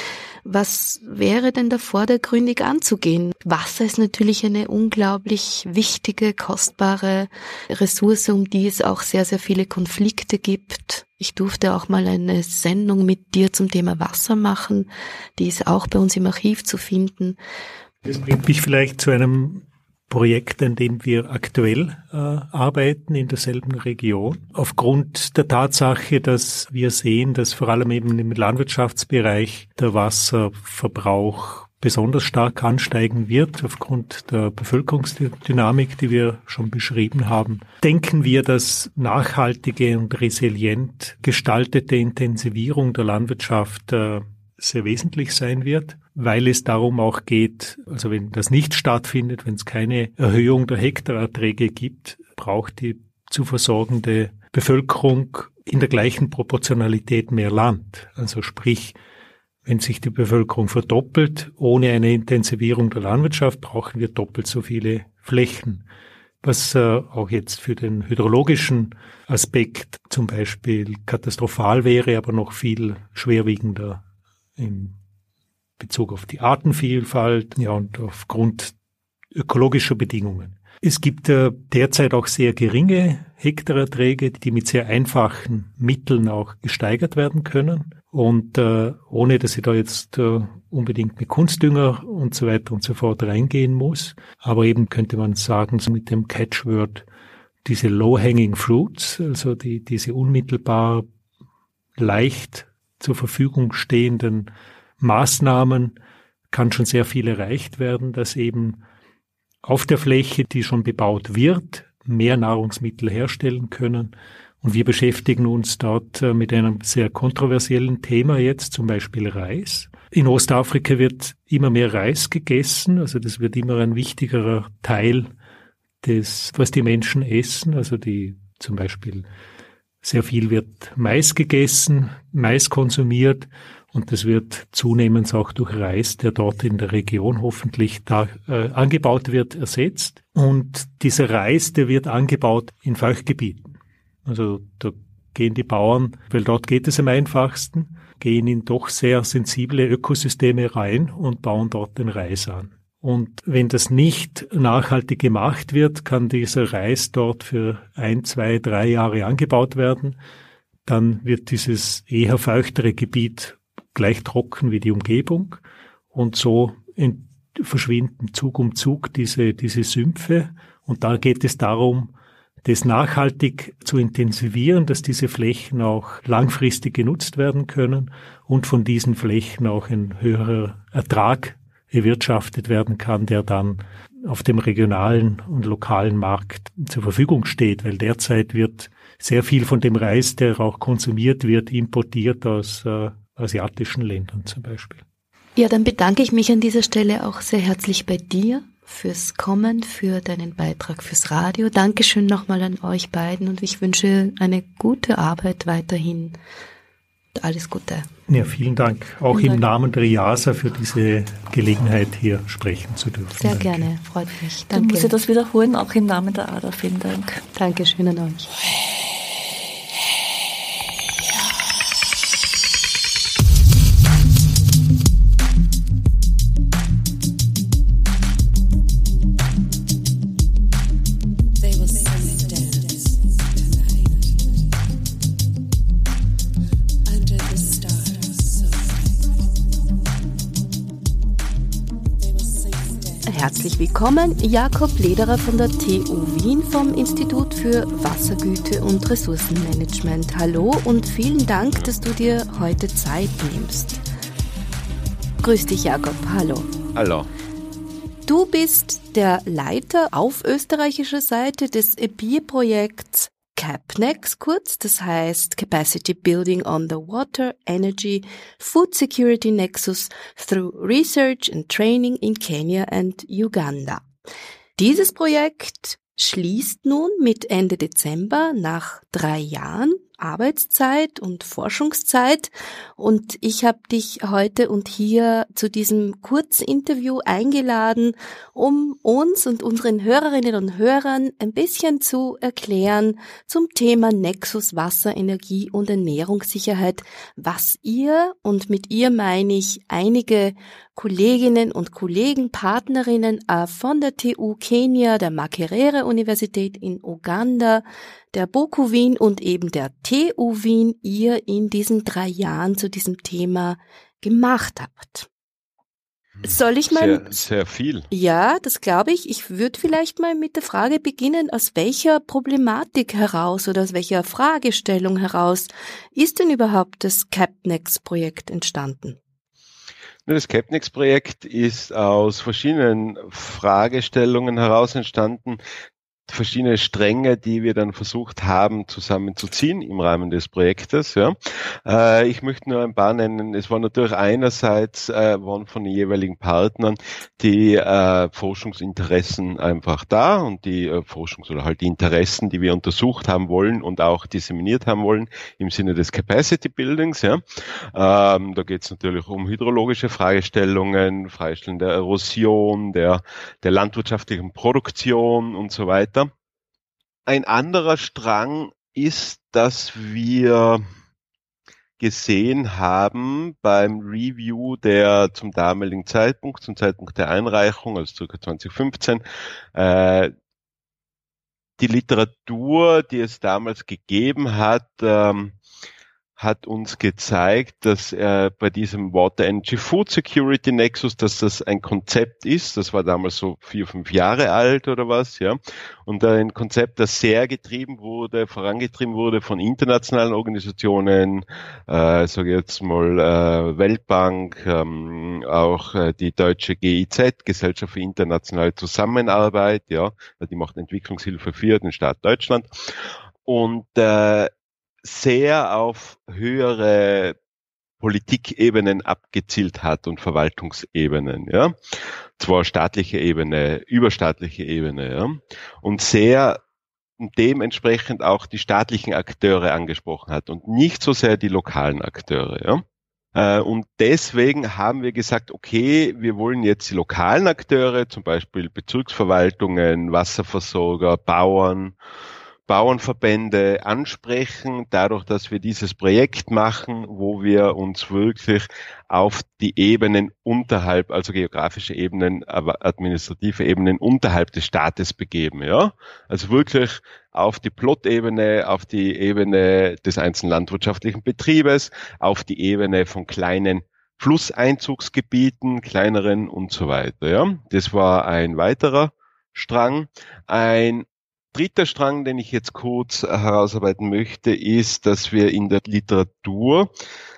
Was wäre denn da vordergründig anzugehen? Wasser ist natürlich eine unglaublich wichtige, kostbare Ressource, um die es auch sehr, sehr viele Konflikte gibt. Ich durfte auch mal eine Sendung mit dir zum Thema Wasser machen. Die ist auch bei uns im Archiv zu finden. Das bringt mich vielleicht zu einem Projekt, an dem wir aktuell arbeiten in derselben Region. Aufgrund der Tatsache, dass wir sehen, dass vor allem eben im Landwirtschaftsbereich der Wasserverbrauch besonders stark ansteigen wird, aufgrund der Bevölkerungsdynamik, die wir schon beschrieben haben, denken wir, dass nachhaltige und resilient gestaltete Intensivierung der Landwirtschaft sehr wesentlich sein wird, weil es darum auch geht, also wenn das nicht stattfindet, wenn es keine Erhöhung der Hektarerträge gibt, braucht die zu versorgende Bevölkerung in der gleichen Proportionalität mehr Land. Also sprich, wenn sich die Bevölkerung verdoppelt, ohne eine Intensivierung der Landwirtschaft, brauchen wir doppelt so viele Flächen. Was auch jetzt für den hydrologischen Aspekt zum Beispiel katastrophal wäre, aber noch viel schwerwiegender in Bezug auf die Artenvielfalt, ja, und aufgrund ökologischer Bedingungen. Es gibt derzeit auch sehr geringe Hektarerträge, die mit sehr einfachen Mitteln auch gesteigert werden können. Und ohne, dass ich da jetzt unbedingt mit Kunstdünger und so weiter und so fort reingehen muss. Aber eben könnte man sagen, so mit dem Catchword, diese low-hanging fruits, also diese unmittelbar leicht zur Verfügung stehenden Maßnahmen, kann schon sehr viel erreicht werden, dass eben auf der Fläche, die schon bebaut wird, mehr Nahrungsmittel herstellen können. Und wir beschäftigen uns dort mit einem sehr kontroversiellen Thema jetzt, zum Beispiel Reis. In Ostafrika wird immer mehr Reis gegessen, also das wird immer ein wichtigerer Teil des, was die Menschen essen, also die zum Beispiel sehr viel wird Mais gegessen, Mais konsumiert und das wird zunehmend auch durch Reis, der dort in der Region hoffentlich da angebaut wird, ersetzt. Und dieser Reis, der wird angebaut in Feuchtgebieten. Also da gehen die Bauern, weil dort geht es am einfachsten, gehen in doch sehr sensible Ökosysteme rein und bauen dort den Reis an. Und wenn das nicht nachhaltig gemacht wird, kann dieser Reis dort für 1, 2, 3 Jahre angebaut werden. Dann wird dieses eher feuchtere Gebiet gleich trocken wie die Umgebung. Und so verschwinden Zug um Zug diese Sümpfe. Und da geht es darum, das nachhaltig zu intensivieren, dass diese Flächen auch langfristig genutzt werden können und von diesen Flächen auch ein höherer Ertrag erwirtschaftet werden kann, der dann auf dem regionalen und lokalen Markt zur Verfügung steht, weil derzeit wird sehr viel von dem Reis, der auch konsumiert wird, importiert aus asiatischen Ländern zum Beispiel. Ja, dann bedanke ich mich an dieser Stelle auch sehr herzlich bei dir fürs Kommen, für deinen Beitrag fürs Radio. Dankeschön nochmal an euch beiden und ich wünsche eine gute Arbeit weiterhin. Alles Gute. Ja, vielen Dank. Auch im Namen der IASA für diese Gelegenheit hier sprechen zu dürfen. Sehr gerne, freut mich. Danke. Dann muss ich das wiederholen, auch im Namen der ADA. Vielen Dank. Dankeschön an euch. Herzlich willkommen, Jakob Lederer von der TU Wien vom Institut für Wassergüte und Ressourcenmanagement. Hallo und vielen Dank, dass du dir heute Zeit nimmst. Grüß dich, Jakob. Hallo. Hallo. Du bist der Leiter auf österreichischer Seite des EBIR-Projekts CAPNEX kurz, das heißt Capacity Building on the Water, Energy, Food Security Nexus through Research and Training in Kenya and Uganda. Dieses Projekt schließt nun mit Ende Dezember nach 3 Jahren Arbeitszeit und Forschungszeit. Und ich habe dich heute und hier zu diesem Kurzinterview eingeladen, um uns und unseren Hörerinnen und Hörern ein bisschen zu erklären zum Thema Nexus Wasser, Energie und Ernährungssicherheit, was ihr, und mit ihr meine ich einige Kolleginnen und Kollegen, Partnerinnen von der TU Kenia, der Makerere Universität in Uganda, der BOKU Wien und eben der TU Wien, ihr in diesen 3 Jahren zu diesem Thema gemacht habt. Soll ich mal... Sehr, sehr viel. Ja, das glaube ich. Ich würde vielleicht mal mit der Frage beginnen, aus welcher Problematik heraus oder aus welcher Fragestellung heraus ist denn überhaupt das CapNex-Projekt entstanden? Das CapNex-Projekt ist aus verschiedenen Fragestellungen heraus entstanden, verschiedene Stränge, die wir dann versucht haben zusammenzuziehen im Rahmen des Projektes. Ja. Ich möchte nur ein paar nennen. Es war natürlich einerseits waren von den jeweiligen Partnern die Forschungsinteressen einfach da und die oder halt die Interessen, die wir untersucht haben wollen und auch disseminiert haben wollen im Sinne des Capacity Buildings. Ja. Da geht es natürlich um hydrologische Fragestellungen, Fragestellungen der Erosion, der landwirtschaftlichen Produktion und so weiter. Ein anderer Strang ist, dass wir gesehen haben beim Review der zum damaligen Zeitpunkt, zum Zeitpunkt der Einreichung, also ca. 2015, die Literatur, die es damals gegeben hat, hat uns gezeigt, dass bei diesem Water Energy Food Security Nexus, dass das ein Konzept ist, das war damals so 4, 5 Jahre alt oder was, ja, und ein Konzept, das sehr vorangetrieben wurde von internationalen Organisationen, sage jetzt mal Weltbank, auch die deutsche GIZ, Gesellschaft für internationale Zusammenarbeit, ja, die macht Entwicklungshilfe für den Staat Deutschland und sehr auf höhere Politikebenen abgezielt hat und Verwaltungsebenen, ja. Zwar staatliche Ebene, überstaatliche Ebene, ja. Und sehr dementsprechend auch die staatlichen Akteure angesprochen hat und nicht so sehr die lokalen Akteure, ja. Und deswegen haben wir gesagt, okay, wir wollen jetzt die lokalen Akteure, zum Beispiel Bezirksverwaltungen, Wasserversorger, Bauernverbände ansprechen, dadurch, dass wir dieses Projekt machen, wo wir uns wirklich auf die Ebenen unterhalb, also geografische Ebenen, aber administrative Ebenen unterhalb des Staates begeben, ja. Also wirklich auf die Plot-Ebene, auf die Ebene des einzelnen landwirtschaftlichen Betriebes, auf die Ebene von kleinen Flusseinzugsgebieten, kleineren und so weiter, ja. Das war ein weiterer Strang. Ein dritter Strang, den ich jetzt kurz herausarbeiten möchte, ist, dass wir in der Literatur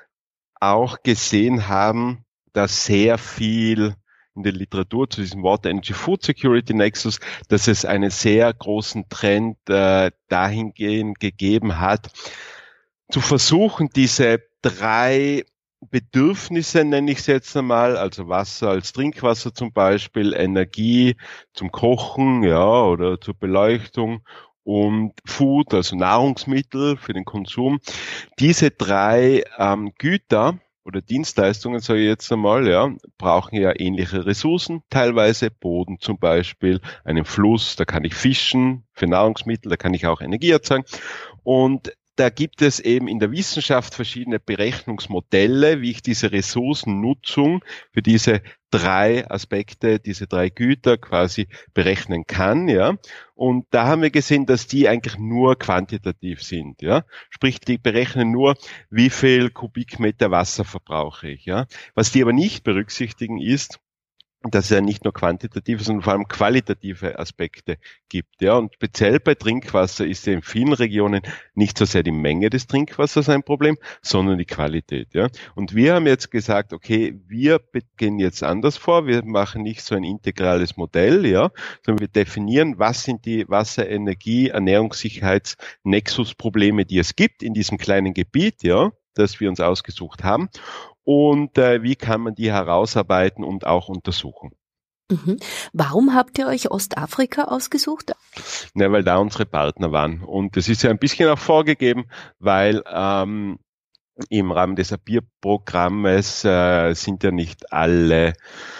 auch gesehen haben, dass sehr viel in der Literatur zu diesem Water Energy Food Security Nexus, dass es einen sehr großen Trend dahingehend gegeben hat, zu versuchen, diese 3 Bedürfnisse, nenne ich es jetzt einmal, also Wasser als Trinkwasser zum Beispiel, Energie zum Kochen, ja, oder zur Beleuchtung und Food, also Nahrungsmittel für den Konsum. Diese 3 Güter oder Dienstleistungen, sage ich jetzt einmal, ja, brauchen ja ähnliche Ressourcen, teilweise Boden zum Beispiel, einen Fluss, da kann ich fischen für Nahrungsmittel, da kann ich auch Energie erzeugen und da gibt es eben in der Wissenschaft verschiedene Berechnungsmodelle, wie ich diese Ressourcennutzung für diese 3 Aspekte, diese 3 Güter quasi berechnen kann, ja. Und da haben wir gesehen, dass die eigentlich nur quantitativ sind, ja. Sprich, die berechnen nur, wie viel Kubikmeter Wasser verbrauche ich, ja. Was die aber nicht berücksichtigen ist, dass es ja nicht nur quantitative, sondern vor allem qualitative Aspekte gibt, ja. Und speziell bei Trinkwasser ist ja in vielen Regionen nicht so sehr die Menge des Trinkwassers ein Problem, sondern die Qualität, ja. Und wir haben jetzt gesagt, okay, wir gehen jetzt anders vor. Wir machen nicht so ein integrales Modell, ja, sondern wir definieren, was sind die Wasser-, Energie-, Ernährungssicherheits-Nexus-Probleme, die es gibt in diesem kleinen Gebiet, ja, das wir uns ausgesucht haben. Und wie kann man die herausarbeiten und auch untersuchen. Mhm. Warum habt ihr euch Ostafrika ausgesucht? Ja, weil da unsere Partner waren. Und das ist ja ein bisschen auch vorgegeben, weil im Rahmen des APIR-Programmes sind ja nicht alle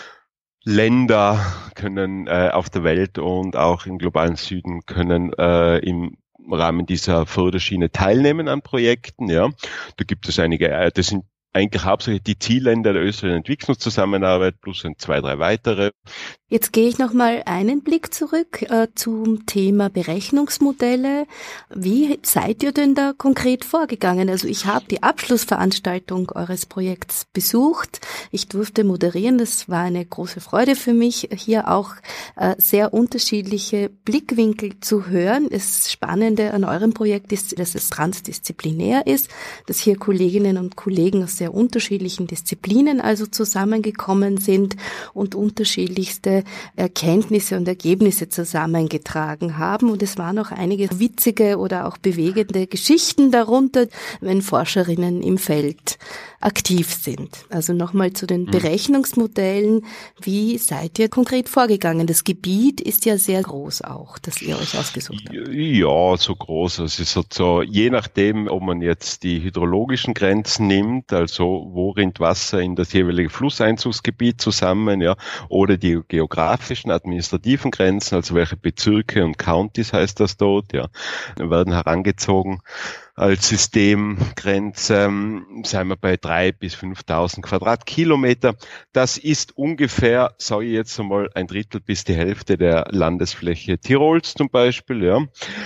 Länder können auf der Welt und auch im globalen Süden können im Rahmen dieser Förderschiene teilnehmen an Projekten. Ja, da gibt es einige. Das sind eigentlich hauptsächlich die Zielländer der österreichischen Entwicklungszusammenarbeit plus 2, 3 weitere. Jetzt gehe ich nochmal einen Blick zurück zum Thema Berechnungsmodelle. Wie seid ihr denn da konkret vorgegangen? Also ich habe die Abschlussveranstaltung eures Projekts besucht. Ich durfte moderieren. Das war eine große Freude für mich, hier auch sehr unterschiedliche Blickwinkel zu hören. Das Spannende an eurem Projekt ist, dass es transdisziplinär ist, dass hier Kolleginnen und Kollegen aus sehr unterschiedlichen Disziplinen also zusammengekommen sind und unterschiedlichste Erkenntnisse und Ergebnisse zusammengetragen haben. Und es waren auch einige witzige oder auch bewegende Geschichten darunter, wenn Forscherinnen im Feld aktiv sind. Also nochmal zu den Berechnungsmodellen. Wie seid ihr konkret vorgegangen? Das Gebiet ist ja sehr groß auch, das ihr euch ausgesucht habt. Ja, so groß. Es ist so, je nachdem, ob man jetzt die hydrologischen Grenzen nimmt, also wo rinnt Wasser in das jeweilige Flusseinzugsgebiet zusammen, ja, oder die geografischen, administrativen Grenzen, also welche Bezirke und Counties heißt das dort, ja, werden herangezogen. Als Systemgrenze sind wir bei 3.000 bis 5.000 Quadratkilometer. Das ist ungefähr, sage ich jetzt einmal, 1/3 bis die Hälfte der Landesfläche Tirols zum Beispiel. Ja.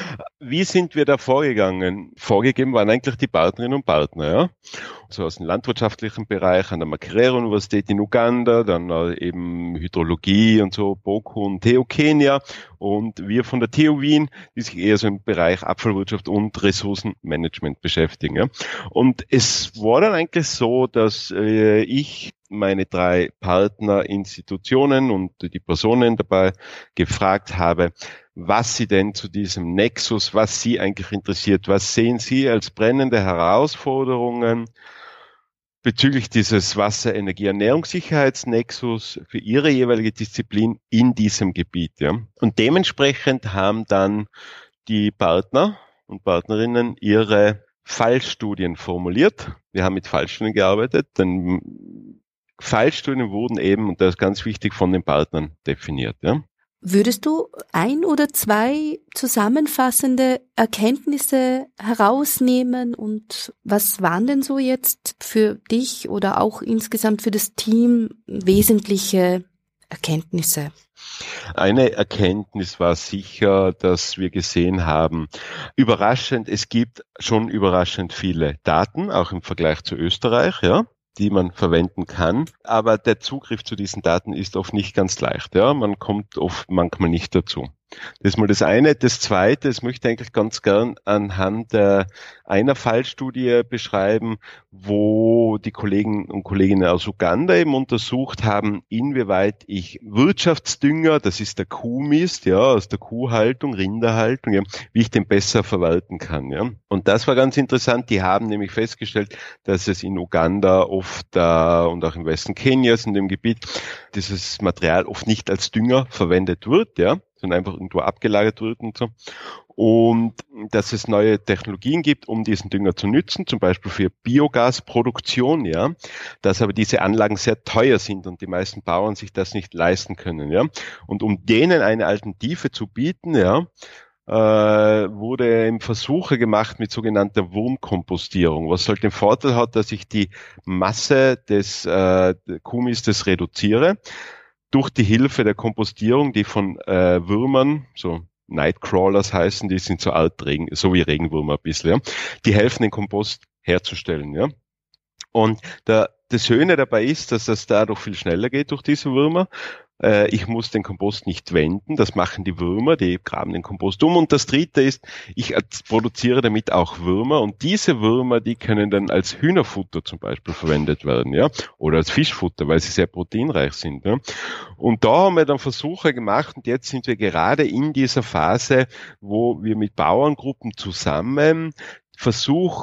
Wie sind wir da vorgegangen? Vorgegeben waren eigentlich die Partnerinnen und Partner. Ja. So aus dem landwirtschaftlichen Bereich an der Makerere-Universität in Uganda, dann eben Hydrologie und so, BOKU und TU Kenia und wir von der TU Wien, die sich eher so im Bereich Abfallwirtschaft und Ressourcenmanagement beschäftigen. Ja. Und es war dann eigentlich so, dass ich meine 3 Partnerinstitutionen und die Personen dabei gefragt habe, was sie denn zu diesem Nexus, was sie eigentlich interessiert, was sehen sie als brennende Herausforderungen bezüglich dieses Wasser-, Energie-, Ernährungssicherheitsnexus für ihre jeweilige Disziplin in diesem Gebiet. Ja. Und dementsprechend haben dann die Partner und Partnerinnen ihre Fallstudien formuliert. Wir haben mit Fallstudien gearbeitet, denn Fallstudien wurden eben, und das ist ganz wichtig, von den Partnern definiert. Ja. Würdest du 1 oder 2 zusammenfassende Erkenntnisse herausnehmen und was waren denn so jetzt für dich oder auch insgesamt für das Team wesentliche Erkenntnisse? Eine Erkenntnis war sicher, dass wir gesehen haben, überraschend, es gibt schon überraschend viele Daten, auch im Vergleich zu Österreich, ja, die man verwenden kann. Aber der Zugriff zu diesen Daten ist oft nicht ganz leicht. Ja, man kommt oft manchmal nicht dazu. Das ist mal das eine. Das zweite, das möchte ich eigentlich ganz gern anhand einer Fallstudie beschreiben, wo die Kollegen und Kolleginnen aus Uganda eben untersucht haben, inwieweit ich Wirtschaftsdünger, das ist der Kuhmist, ja, aus der Kuhhaltung, Rinderhaltung, ja, wie ich den besser verwalten kann, ja. Und das war ganz interessant. Die haben nämlich festgestellt, dass es in Uganda oft und auch im Westen Kenias in dem Gebiet dieses Material oft nicht als Dünger verwendet wird, ja, sondern einfach irgendwo abgelagert wird und so. Und dass es neue Technologien gibt, um diesen Dünger zu nützen, zum Beispiel für Biogasproduktion, ja, dass aber diese Anlagen sehr teuer sind und die meisten Bauern sich das nicht leisten können, ja. Und um denen eine Alternative zu bieten, ja, wurde Versuche gemacht mit sogenannter Wurmkompostierung, was halt den Vorteil hat, dass ich die Masse des Kuhmistes reduziere durch die Hilfe der Kompostierung, die von Würmern, so Nightcrawlers heißen, die sind so so wie Regenwürmer ein bisschen, ja, die helfen, den Kompost herzustellen, ja. Und das Schöne dabei ist, dass das dadurch viel schneller geht durch diese Würmer. Ich muss den Kompost nicht wenden, das machen die Würmer, die graben den Kompost um. Und das Dritte ist, ich produziere damit auch Würmer und diese Würmer, die können dann als Hühnerfutter zum Beispiel verwendet werden, ja, oder als Fischfutter, weil sie sehr proteinreich sind. Ja. Und da haben wir dann Versuche gemacht und jetzt sind wir gerade in dieser Phase, wo wir mit Bauerngruppen zusammen versuchen,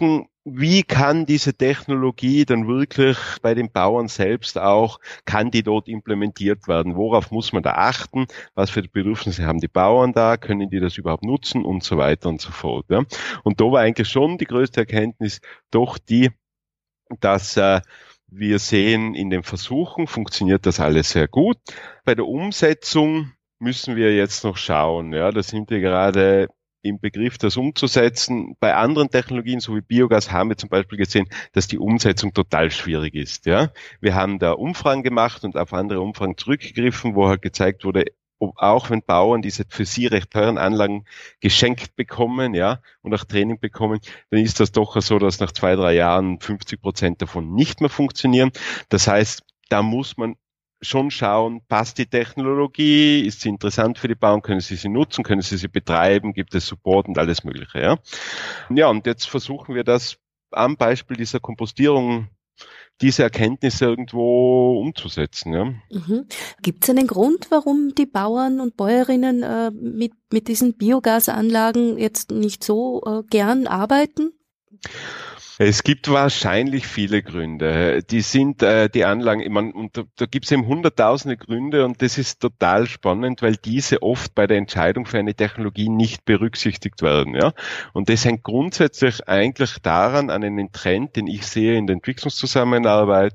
wie kann diese Technologie dann wirklich bei den Bauern selbst auch, kann die dort implementiert werden? Worauf muss man da achten? Was für Bedürfnisse haben die Bauern da? Können die das überhaupt nutzen? Und so weiter und so fort. Ja. Und da war eigentlich schon die größte Erkenntnis doch die, dass wir sehen, in den Versuchen funktioniert das alles sehr gut. Bei der Umsetzung müssen wir jetzt noch schauen. Ja, da sind wir gerade im Begriff, das umzusetzen. Bei anderen Technologien, so wie Biogas, haben wir zum Beispiel gesehen, dass die Umsetzung total schwierig ist. Ja, wir haben da Umfragen gemacht und auf andere Umfragen zurückgegriffen, wo halt gezeigt wurde, auch wenn Bauern diese für sie recht teuren Anlagen geschenkt bekommen, ja, und auch Training bekommen, dann ist das doch so, dass nach 2-3 Jahren 50% davon nicht mehr funktionieren. Das heißt, da muss man schon schauen, passt die Technologie, ist sie interessant für die Bauern, können sie nutzen, können sie betreiben, gibt es Support und alles Mögliche, ja. Ja, und jetzt versuchen wir das am Beispiel dieser Kompostierung, diese Erkenntnisse irgendwo umzusetzen, ja. Gibt es einen Grund, warum die Bauern und Bäuerinnen mit diesen Biogasanlagen jetzt nicht so gern arbeiten? Es gibt wahrscheinlich viele Gründe. Die sind die Anlagen, und da gibt es eben hunderttausende Gründe und das ist total spannend, weil diese oft bei der Entscheidung für eine Technologie nicht berücksichtigt werden. Ja? Und das hängt grundsätzlich eigentlich daran, an einen Trend, den ich sehe in der Entwicklungszusammenarbeit,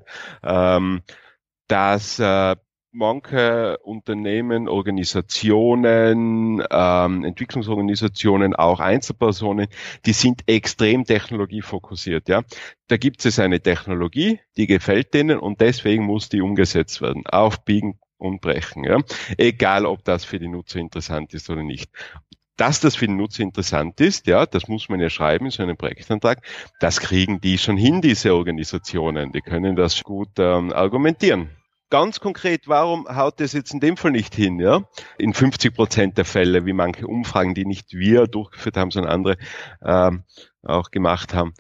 dass manche Unternehmen, Organisationen, Entwicklungsorganisationen, auch Einzelpersonen, die sind extrem technologiefokussiert. Ja, da gibt es eine Technologie, die gefällt denen und deswegen muss die umgesetzt werden. Aufbiegen und brechen. Ja, egal, ob das für die Nutzer interessant ist oder nicht. Dass das für den Nutzer interessant ist, ja, das muss man ja schreiben in so einem Projektantrag. Das kriegen die schon hin, diese Organisationen. Die können das gut argumentieren. Ganz konkret, warum haut das jetzt in dem Fall nicht hin? Ja? In 50% der Fälle, wie manche Umfragen, die nicht wir durchgeführt haben, sondern andere auch gemacht haben.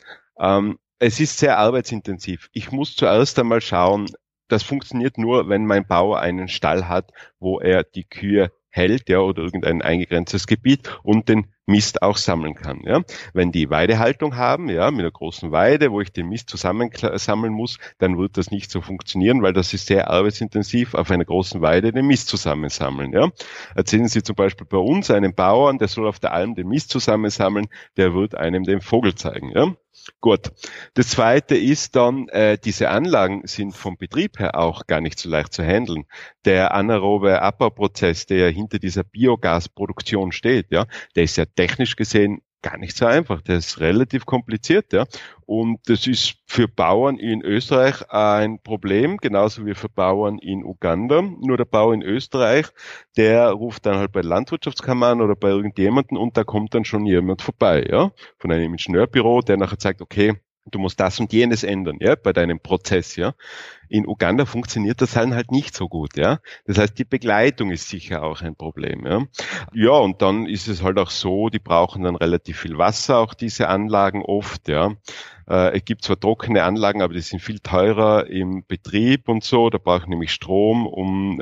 Es ist sehr arbeitsintensiv. Ich muss zuerst einmal schauen, das funktioniert nur, wenn mein Bauer einen Stall hat, wo er die Kühe hält, ja, oder irgendein eingegrenztes Gebiet und den Mist auch sammeln kann, ja. Wenn die Weidehaltung haben, ja, mit einer großen Weide, wo ich den Mist sammeln muss, dann wird das nicht so funktionieren, weil das ist sehr arbeitsintensiv, auf einer großen Weide den Mist zusammensammeln, ja. Erzählen Sie zum Beispiel bei uns einen Bauern, der soll auf der Alm den Mist zusammensammeln, der wird einem den Vogel zeigen, ja. Gut. Das Zweite ist dann, diese Anlagen sind vom Betrieb her auch gar nicht so leicht zu handeln. Der anaerobe Abbauprozess, der hinter dieser Biogasproduktion steht, ja, der ist ja technisch gesehen gar nicht so einfach. Der ist relativ kompliziert, ja. Und das ist für Bauern in Österreich ein Problem, genauso wie für Bauern in Uganda. Nur der Bauer in Österreich, der ruft dann halt bei Landwirtschaftskammer an oder bei irgendjemanden und da kommt dann schon jemand vorbei, ja. Von einem Ingenieurbüro, der nachher sagt, okay, du musst das und jenes ändern, ja, bei deinem Prozess, ja. In Uganda funktioniert das halt nicht so gut, ja. Das heißt, die Begleitung ist sicher auch ein Problem, ja. Ja, und dann ist es halt auch so, die brauchen dann relativ viel Wasser, auch diese Anlagen oft, ja. Es gibt zwar trockene Anlagen, aber die sind viel teurer im Betrieb und so. Da brauche ich nämlich Strom, um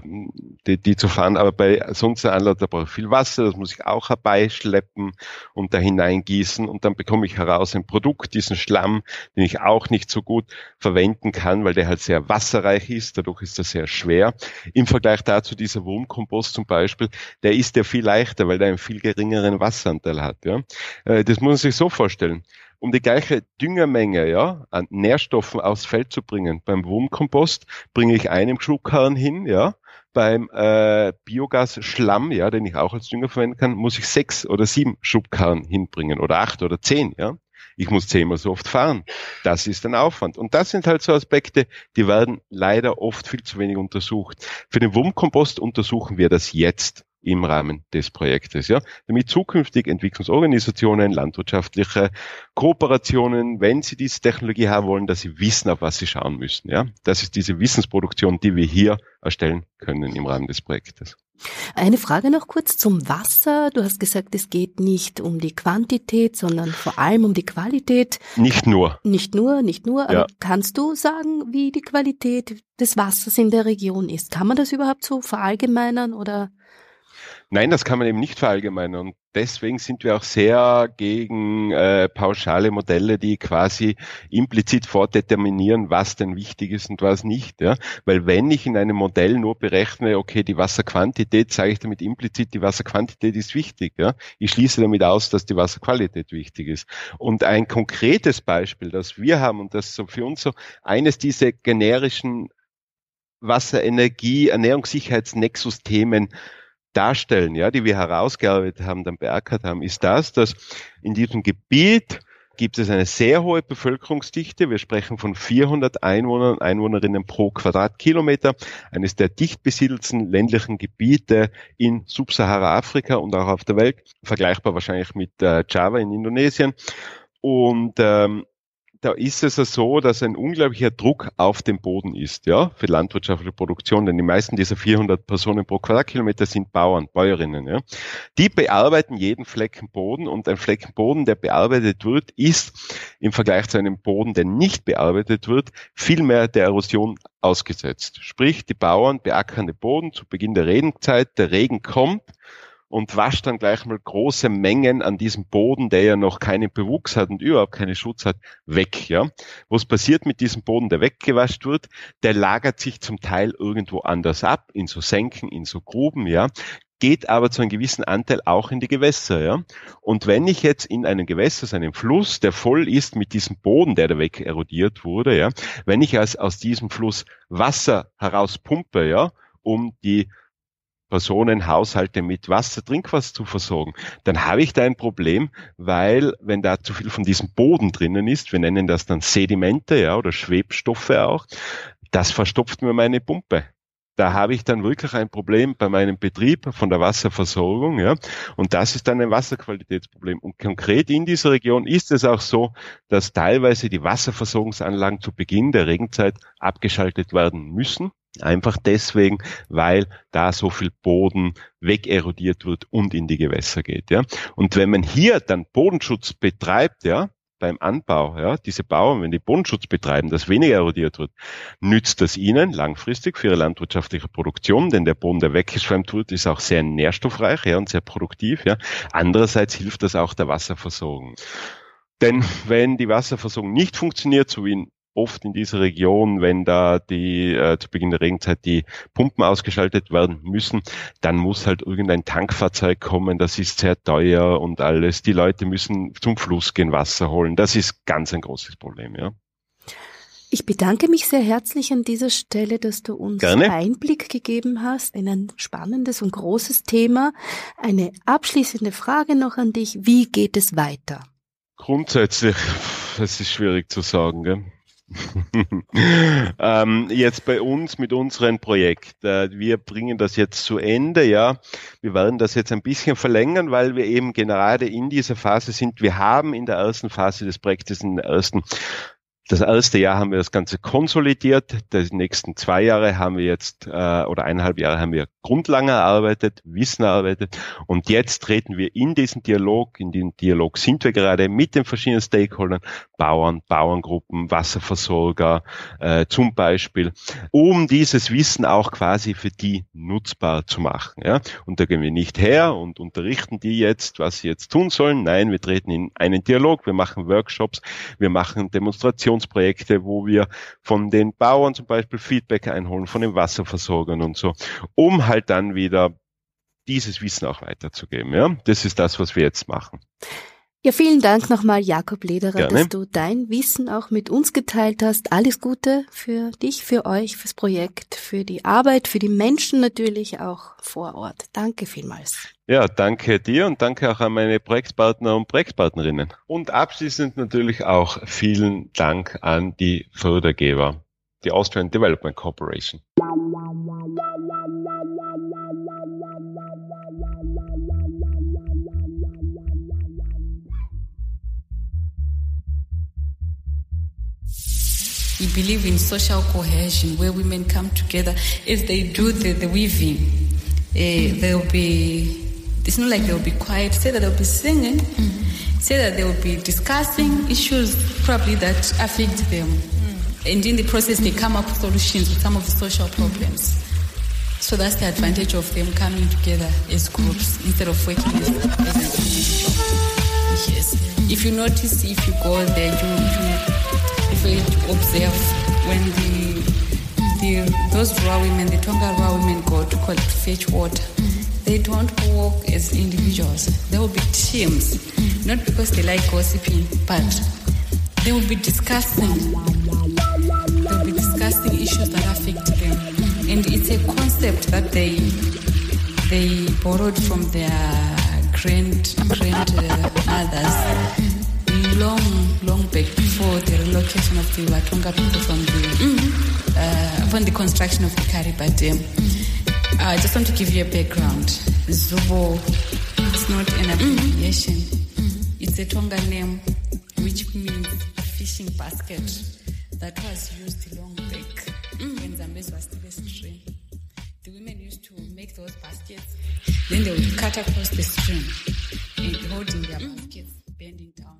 die zu fahren. Aber bei sonst einer Anlage, da brauche ich viel Wasser. Das muss ich auch herbeischleppen und da hineingießen. Und dann bekomme ich heraus ein Produkt, diesen Schlamm, den ich auch nicht so gut verwenden kann, weil der halt sehr wasserreich ist. Dadurch ist er sehr schwer. Im Vergleich dazu dieser Wurmkompost zum Beispiel, der ist ja viel leichter, weil der einen viel geringeren Wasseranteil hat. Ja, das muss man sich so vorstellen. Um die gleiche Düngermenge, ja, an Nährstoffen aufs Feld zu bringen. Beim Wurmkompost bringe ich einen Schubkarren hin, ja. Beim Biogasschlamm, ja, den ich auch als Dünger verwenden kann, muss ich 6 oder 7 Schubkarren hinbringen oder 8 oder 10, ja. Ich muss 10-mal so oft fahren. Das ist ein Aufwand. Und das sind halt so Aspekte, die werden leider oft viel zu wenig untersucht. Für den Wurmkompost untersuchen wir das jetzt im Rahmen des Projektes, ja, damit zukünftig Entwicklungsorganisationen, landwirtschaftliche Kooperationen, wenn sie diese Technologie haben wollen, dass sie wissen, auf was sie schauen müssen, ja. Das ist diese Wissensproduktion, die wir hier erstellen können im Rahmen des Projektes. Eine Frage noch kurz zum Wasser. Du hast gesagt, es geht nicht um die Quantität, sondern vor allem um die Qualität. Nicht nur. Nicht nur, aber ja. Kannst du sagen, wie die Qualität des Wassers in der Region ist? Kann man das überhaupt so verallgemeinern oder? Nein, das kann man eben nicht verallgemeinern. Und deswegen sind wir auch sehr gegen pauschale Modelle, die quasi implizit vordeterminieren, was denn wichtig ist und was nicht. Ja? Weil wenn ich in einem Modell nur berechne, okay, die Wasserquantität, sage ich damit implizit, die Wasserquantität ist wichtig. Ja? Ich schließe damit aus, dass die Wasserqualität wichtig ist. Und ein konkretes Beispiel, das wir haben und das so für uns so eines dieser generischen Wasserenergie, Ernährungssicherheitsnexus-Themen darstellen, ja, die wir herausgearbeitet haben, dann beackert haben, ist das, dass in diesem Gebiet gibt es eine sehr hohe Bevölkerungsdichte. Wir sprechen von 400 Einwohnern und Einwohnerinnen pro Quadratkilometer. Eines der dicht besiedelten ländlichen Gebiete in Subsahara-Afrika und auch auf der Welt. Vergleichbar wahrscheinlich mit Java in Indonesien. Und da ist es so, dass ein unglaublicher Druck auf dem Boden ist, ja, für landwirtschaftliche Produktion, denn die meisten dieser 400 Personen pro Quadratkilometer sind Bauern, Bäuerinnen, ja. Die bearbeiten jeden Flecken Boden und ein Flecken Boden, der bearbeitet wird, ist im Vergleich zu einem Boden, der nicht bearbeitet wird, viel mehr der Erosion ausgesetzt. Sprich, die Bauern beackern den Boden zu Beginn der Regenzeit, der Regen kommt und wascht dann gleich mal große Mengen an diesem Boden, der ja noch keinen Bewuchs hat und überhaupt keinen Schutz hat, weg. Ja, was passiert mit diesem Boden, der weggewascht wird? Der lagert sich zum Teil irgendwo anders ab, in so Senken, in so Gruben, ja, geht aber zu einem gewissen Anteil auch in die Gewässer. Ja, und wenn ich jetzt in einem Gewässer, einem Fluss, der voll ist mit diesem Boden, der da weg erodiert wurde, ja, wenn ich aus diesem Fluss Wasser herauspumpe, ja, um die Personen, Haushalte mit Wasser, Trinkwasser zu versorgen, dann habe ich da ein Problem, weil wenn da zu viel von diesem Boden drinnen ist, wir nennen das dann Sedimente, ja, oder Schwebstoffe auch, das verstopft mir meine Pumpe. Da habe ich dann wirklich ein Problem bei meinem Betrieb von der Wasserversorgung, ja, und das ist dann ein Wasserqualitätsproblem. Und konkret in dieser Region ist es auch so, dass teilweise die Wasserversorgungsanlagen zu Beginn der Regenzeit abgeschaltet werden müssen. Einfach deswegen, weil da so viel Boden wegerodiert wird und in die Gewässer geht, ja. Und wenn man hier dann Bodenschutz betreibt, ja, beim Anbau, ja, diese Bauern, wenn die Bodenschutz betreiben, dass weniger erodiert wird, nützt das ihnen langfristig für ihre landwirtschaftliche Produktion, denn der Boden, der weggeschwemmt wird, ist auch sehr nährstoffreich, ja, und sehr produktiv, ja. Andererseits hilft das auch der Wasserversorgung. Denn wenn die Wasserversorgung nicht funktioniert, so wie oft in dieser Region, wenn da zu Beginn der Regenzeit die Pumpen ausgeschaltet werden müssen, dann muss halt irgendein Tankfahrzeug kommen, das ist sehr teuer und alles. Die Leute müssen zum Fluss gehen, Wasser holen. Das ist ganz ein großes Problem, ja. Ich bedanke mich sehr herzlich an dieser Stelle, dass du uns Einblick gegeben hast in ein spannendes und großes Thema. Eine abschließende Frage noch an dich. Wie geht es weiter? Grundsätzlich, das ist schwierig zu sagen, gell? Jetzt bei uns mit unserem Projekt, wir bringen das jetzt zu Ende, ja. Wir werden das jetzt ein bisschen verlängern, weil wir eben gerade in dieser Phase sind. Wir haben in der ersten Phase des Projektes, das erste Jahr haben wir das Ganze konsolidiert. Die nächsten 2 Jahre haben wir jetzt, oder 1,5 Jahre haben wir Grundlagen erarbeitet, Wissen erarbeitet. Und jetzt treten wir in diesen Dialog. In diesem Dialog sind wir gerade mit den verschiedenen Stakeholdern, Bauern, Bauerngruppen, Wasserversorger, zum Beispiel, um dieses Wissen auch quasi für die nutzbar zu machen, ja. Und da gehen wir nicht her und unterrichten die jetzt, was sie jetzt tun sollen. Nein, wir treten in einen Dialog. Wir machen Workshops. Wir machen Demonstrationsprojekte, wo wir von den Bauern zum Beispiel Feedback einholen, von den Wasserversorgern und so, um halt dann wieder dieses Wissen auch weiterzugeben. Ja, das ist das, was wir jetzt machen. Ja, vielen Dank nochmal, Jakob Lederer, dass du dein Wissen auch mit uns geteilt hast. Alles Gute für dich, für euch, fürs Projekt, für die Arbeit, für die Menschen natürlich auch vor Ort. Danke vielmals. Ja, danke dir und danke auch an meine Projektpartner und Projektpartnerinnen. Und abschließend natürlich auch vielen Dank an die Fördergeber, die Austrian Development Corporation. We believe in social cohesion, where women come together as they do the weaving. They'll be, it's not like they'll be quiet, say that they'll be singing, say that they'll be discussing issues probably that affect them. And in the process, they come up with solutions to some of the social problems. So that's the advantage of them coming together as groups instead of working as an individual. Yes. If you notice, if you go there, if you observe when those Raw women, the Tonga Raw women go to fetch water, they don't walk as individuals. They will be teams, not because they like gossiping, but they will be discussing. They'll be discussing issues that affect them, and it's a concept that they borrowed from their grandmothers long back before the relocation of the Watonga people from the construction of the Kariba Dam. I just want to give you a background. Zobo is not an abbreviation. It's a Tonga name which means fishing basket that was used long back when Zambezi was still a stream. The women used to make those baskets, then they would cut across the stream and holding their baskets, bending down.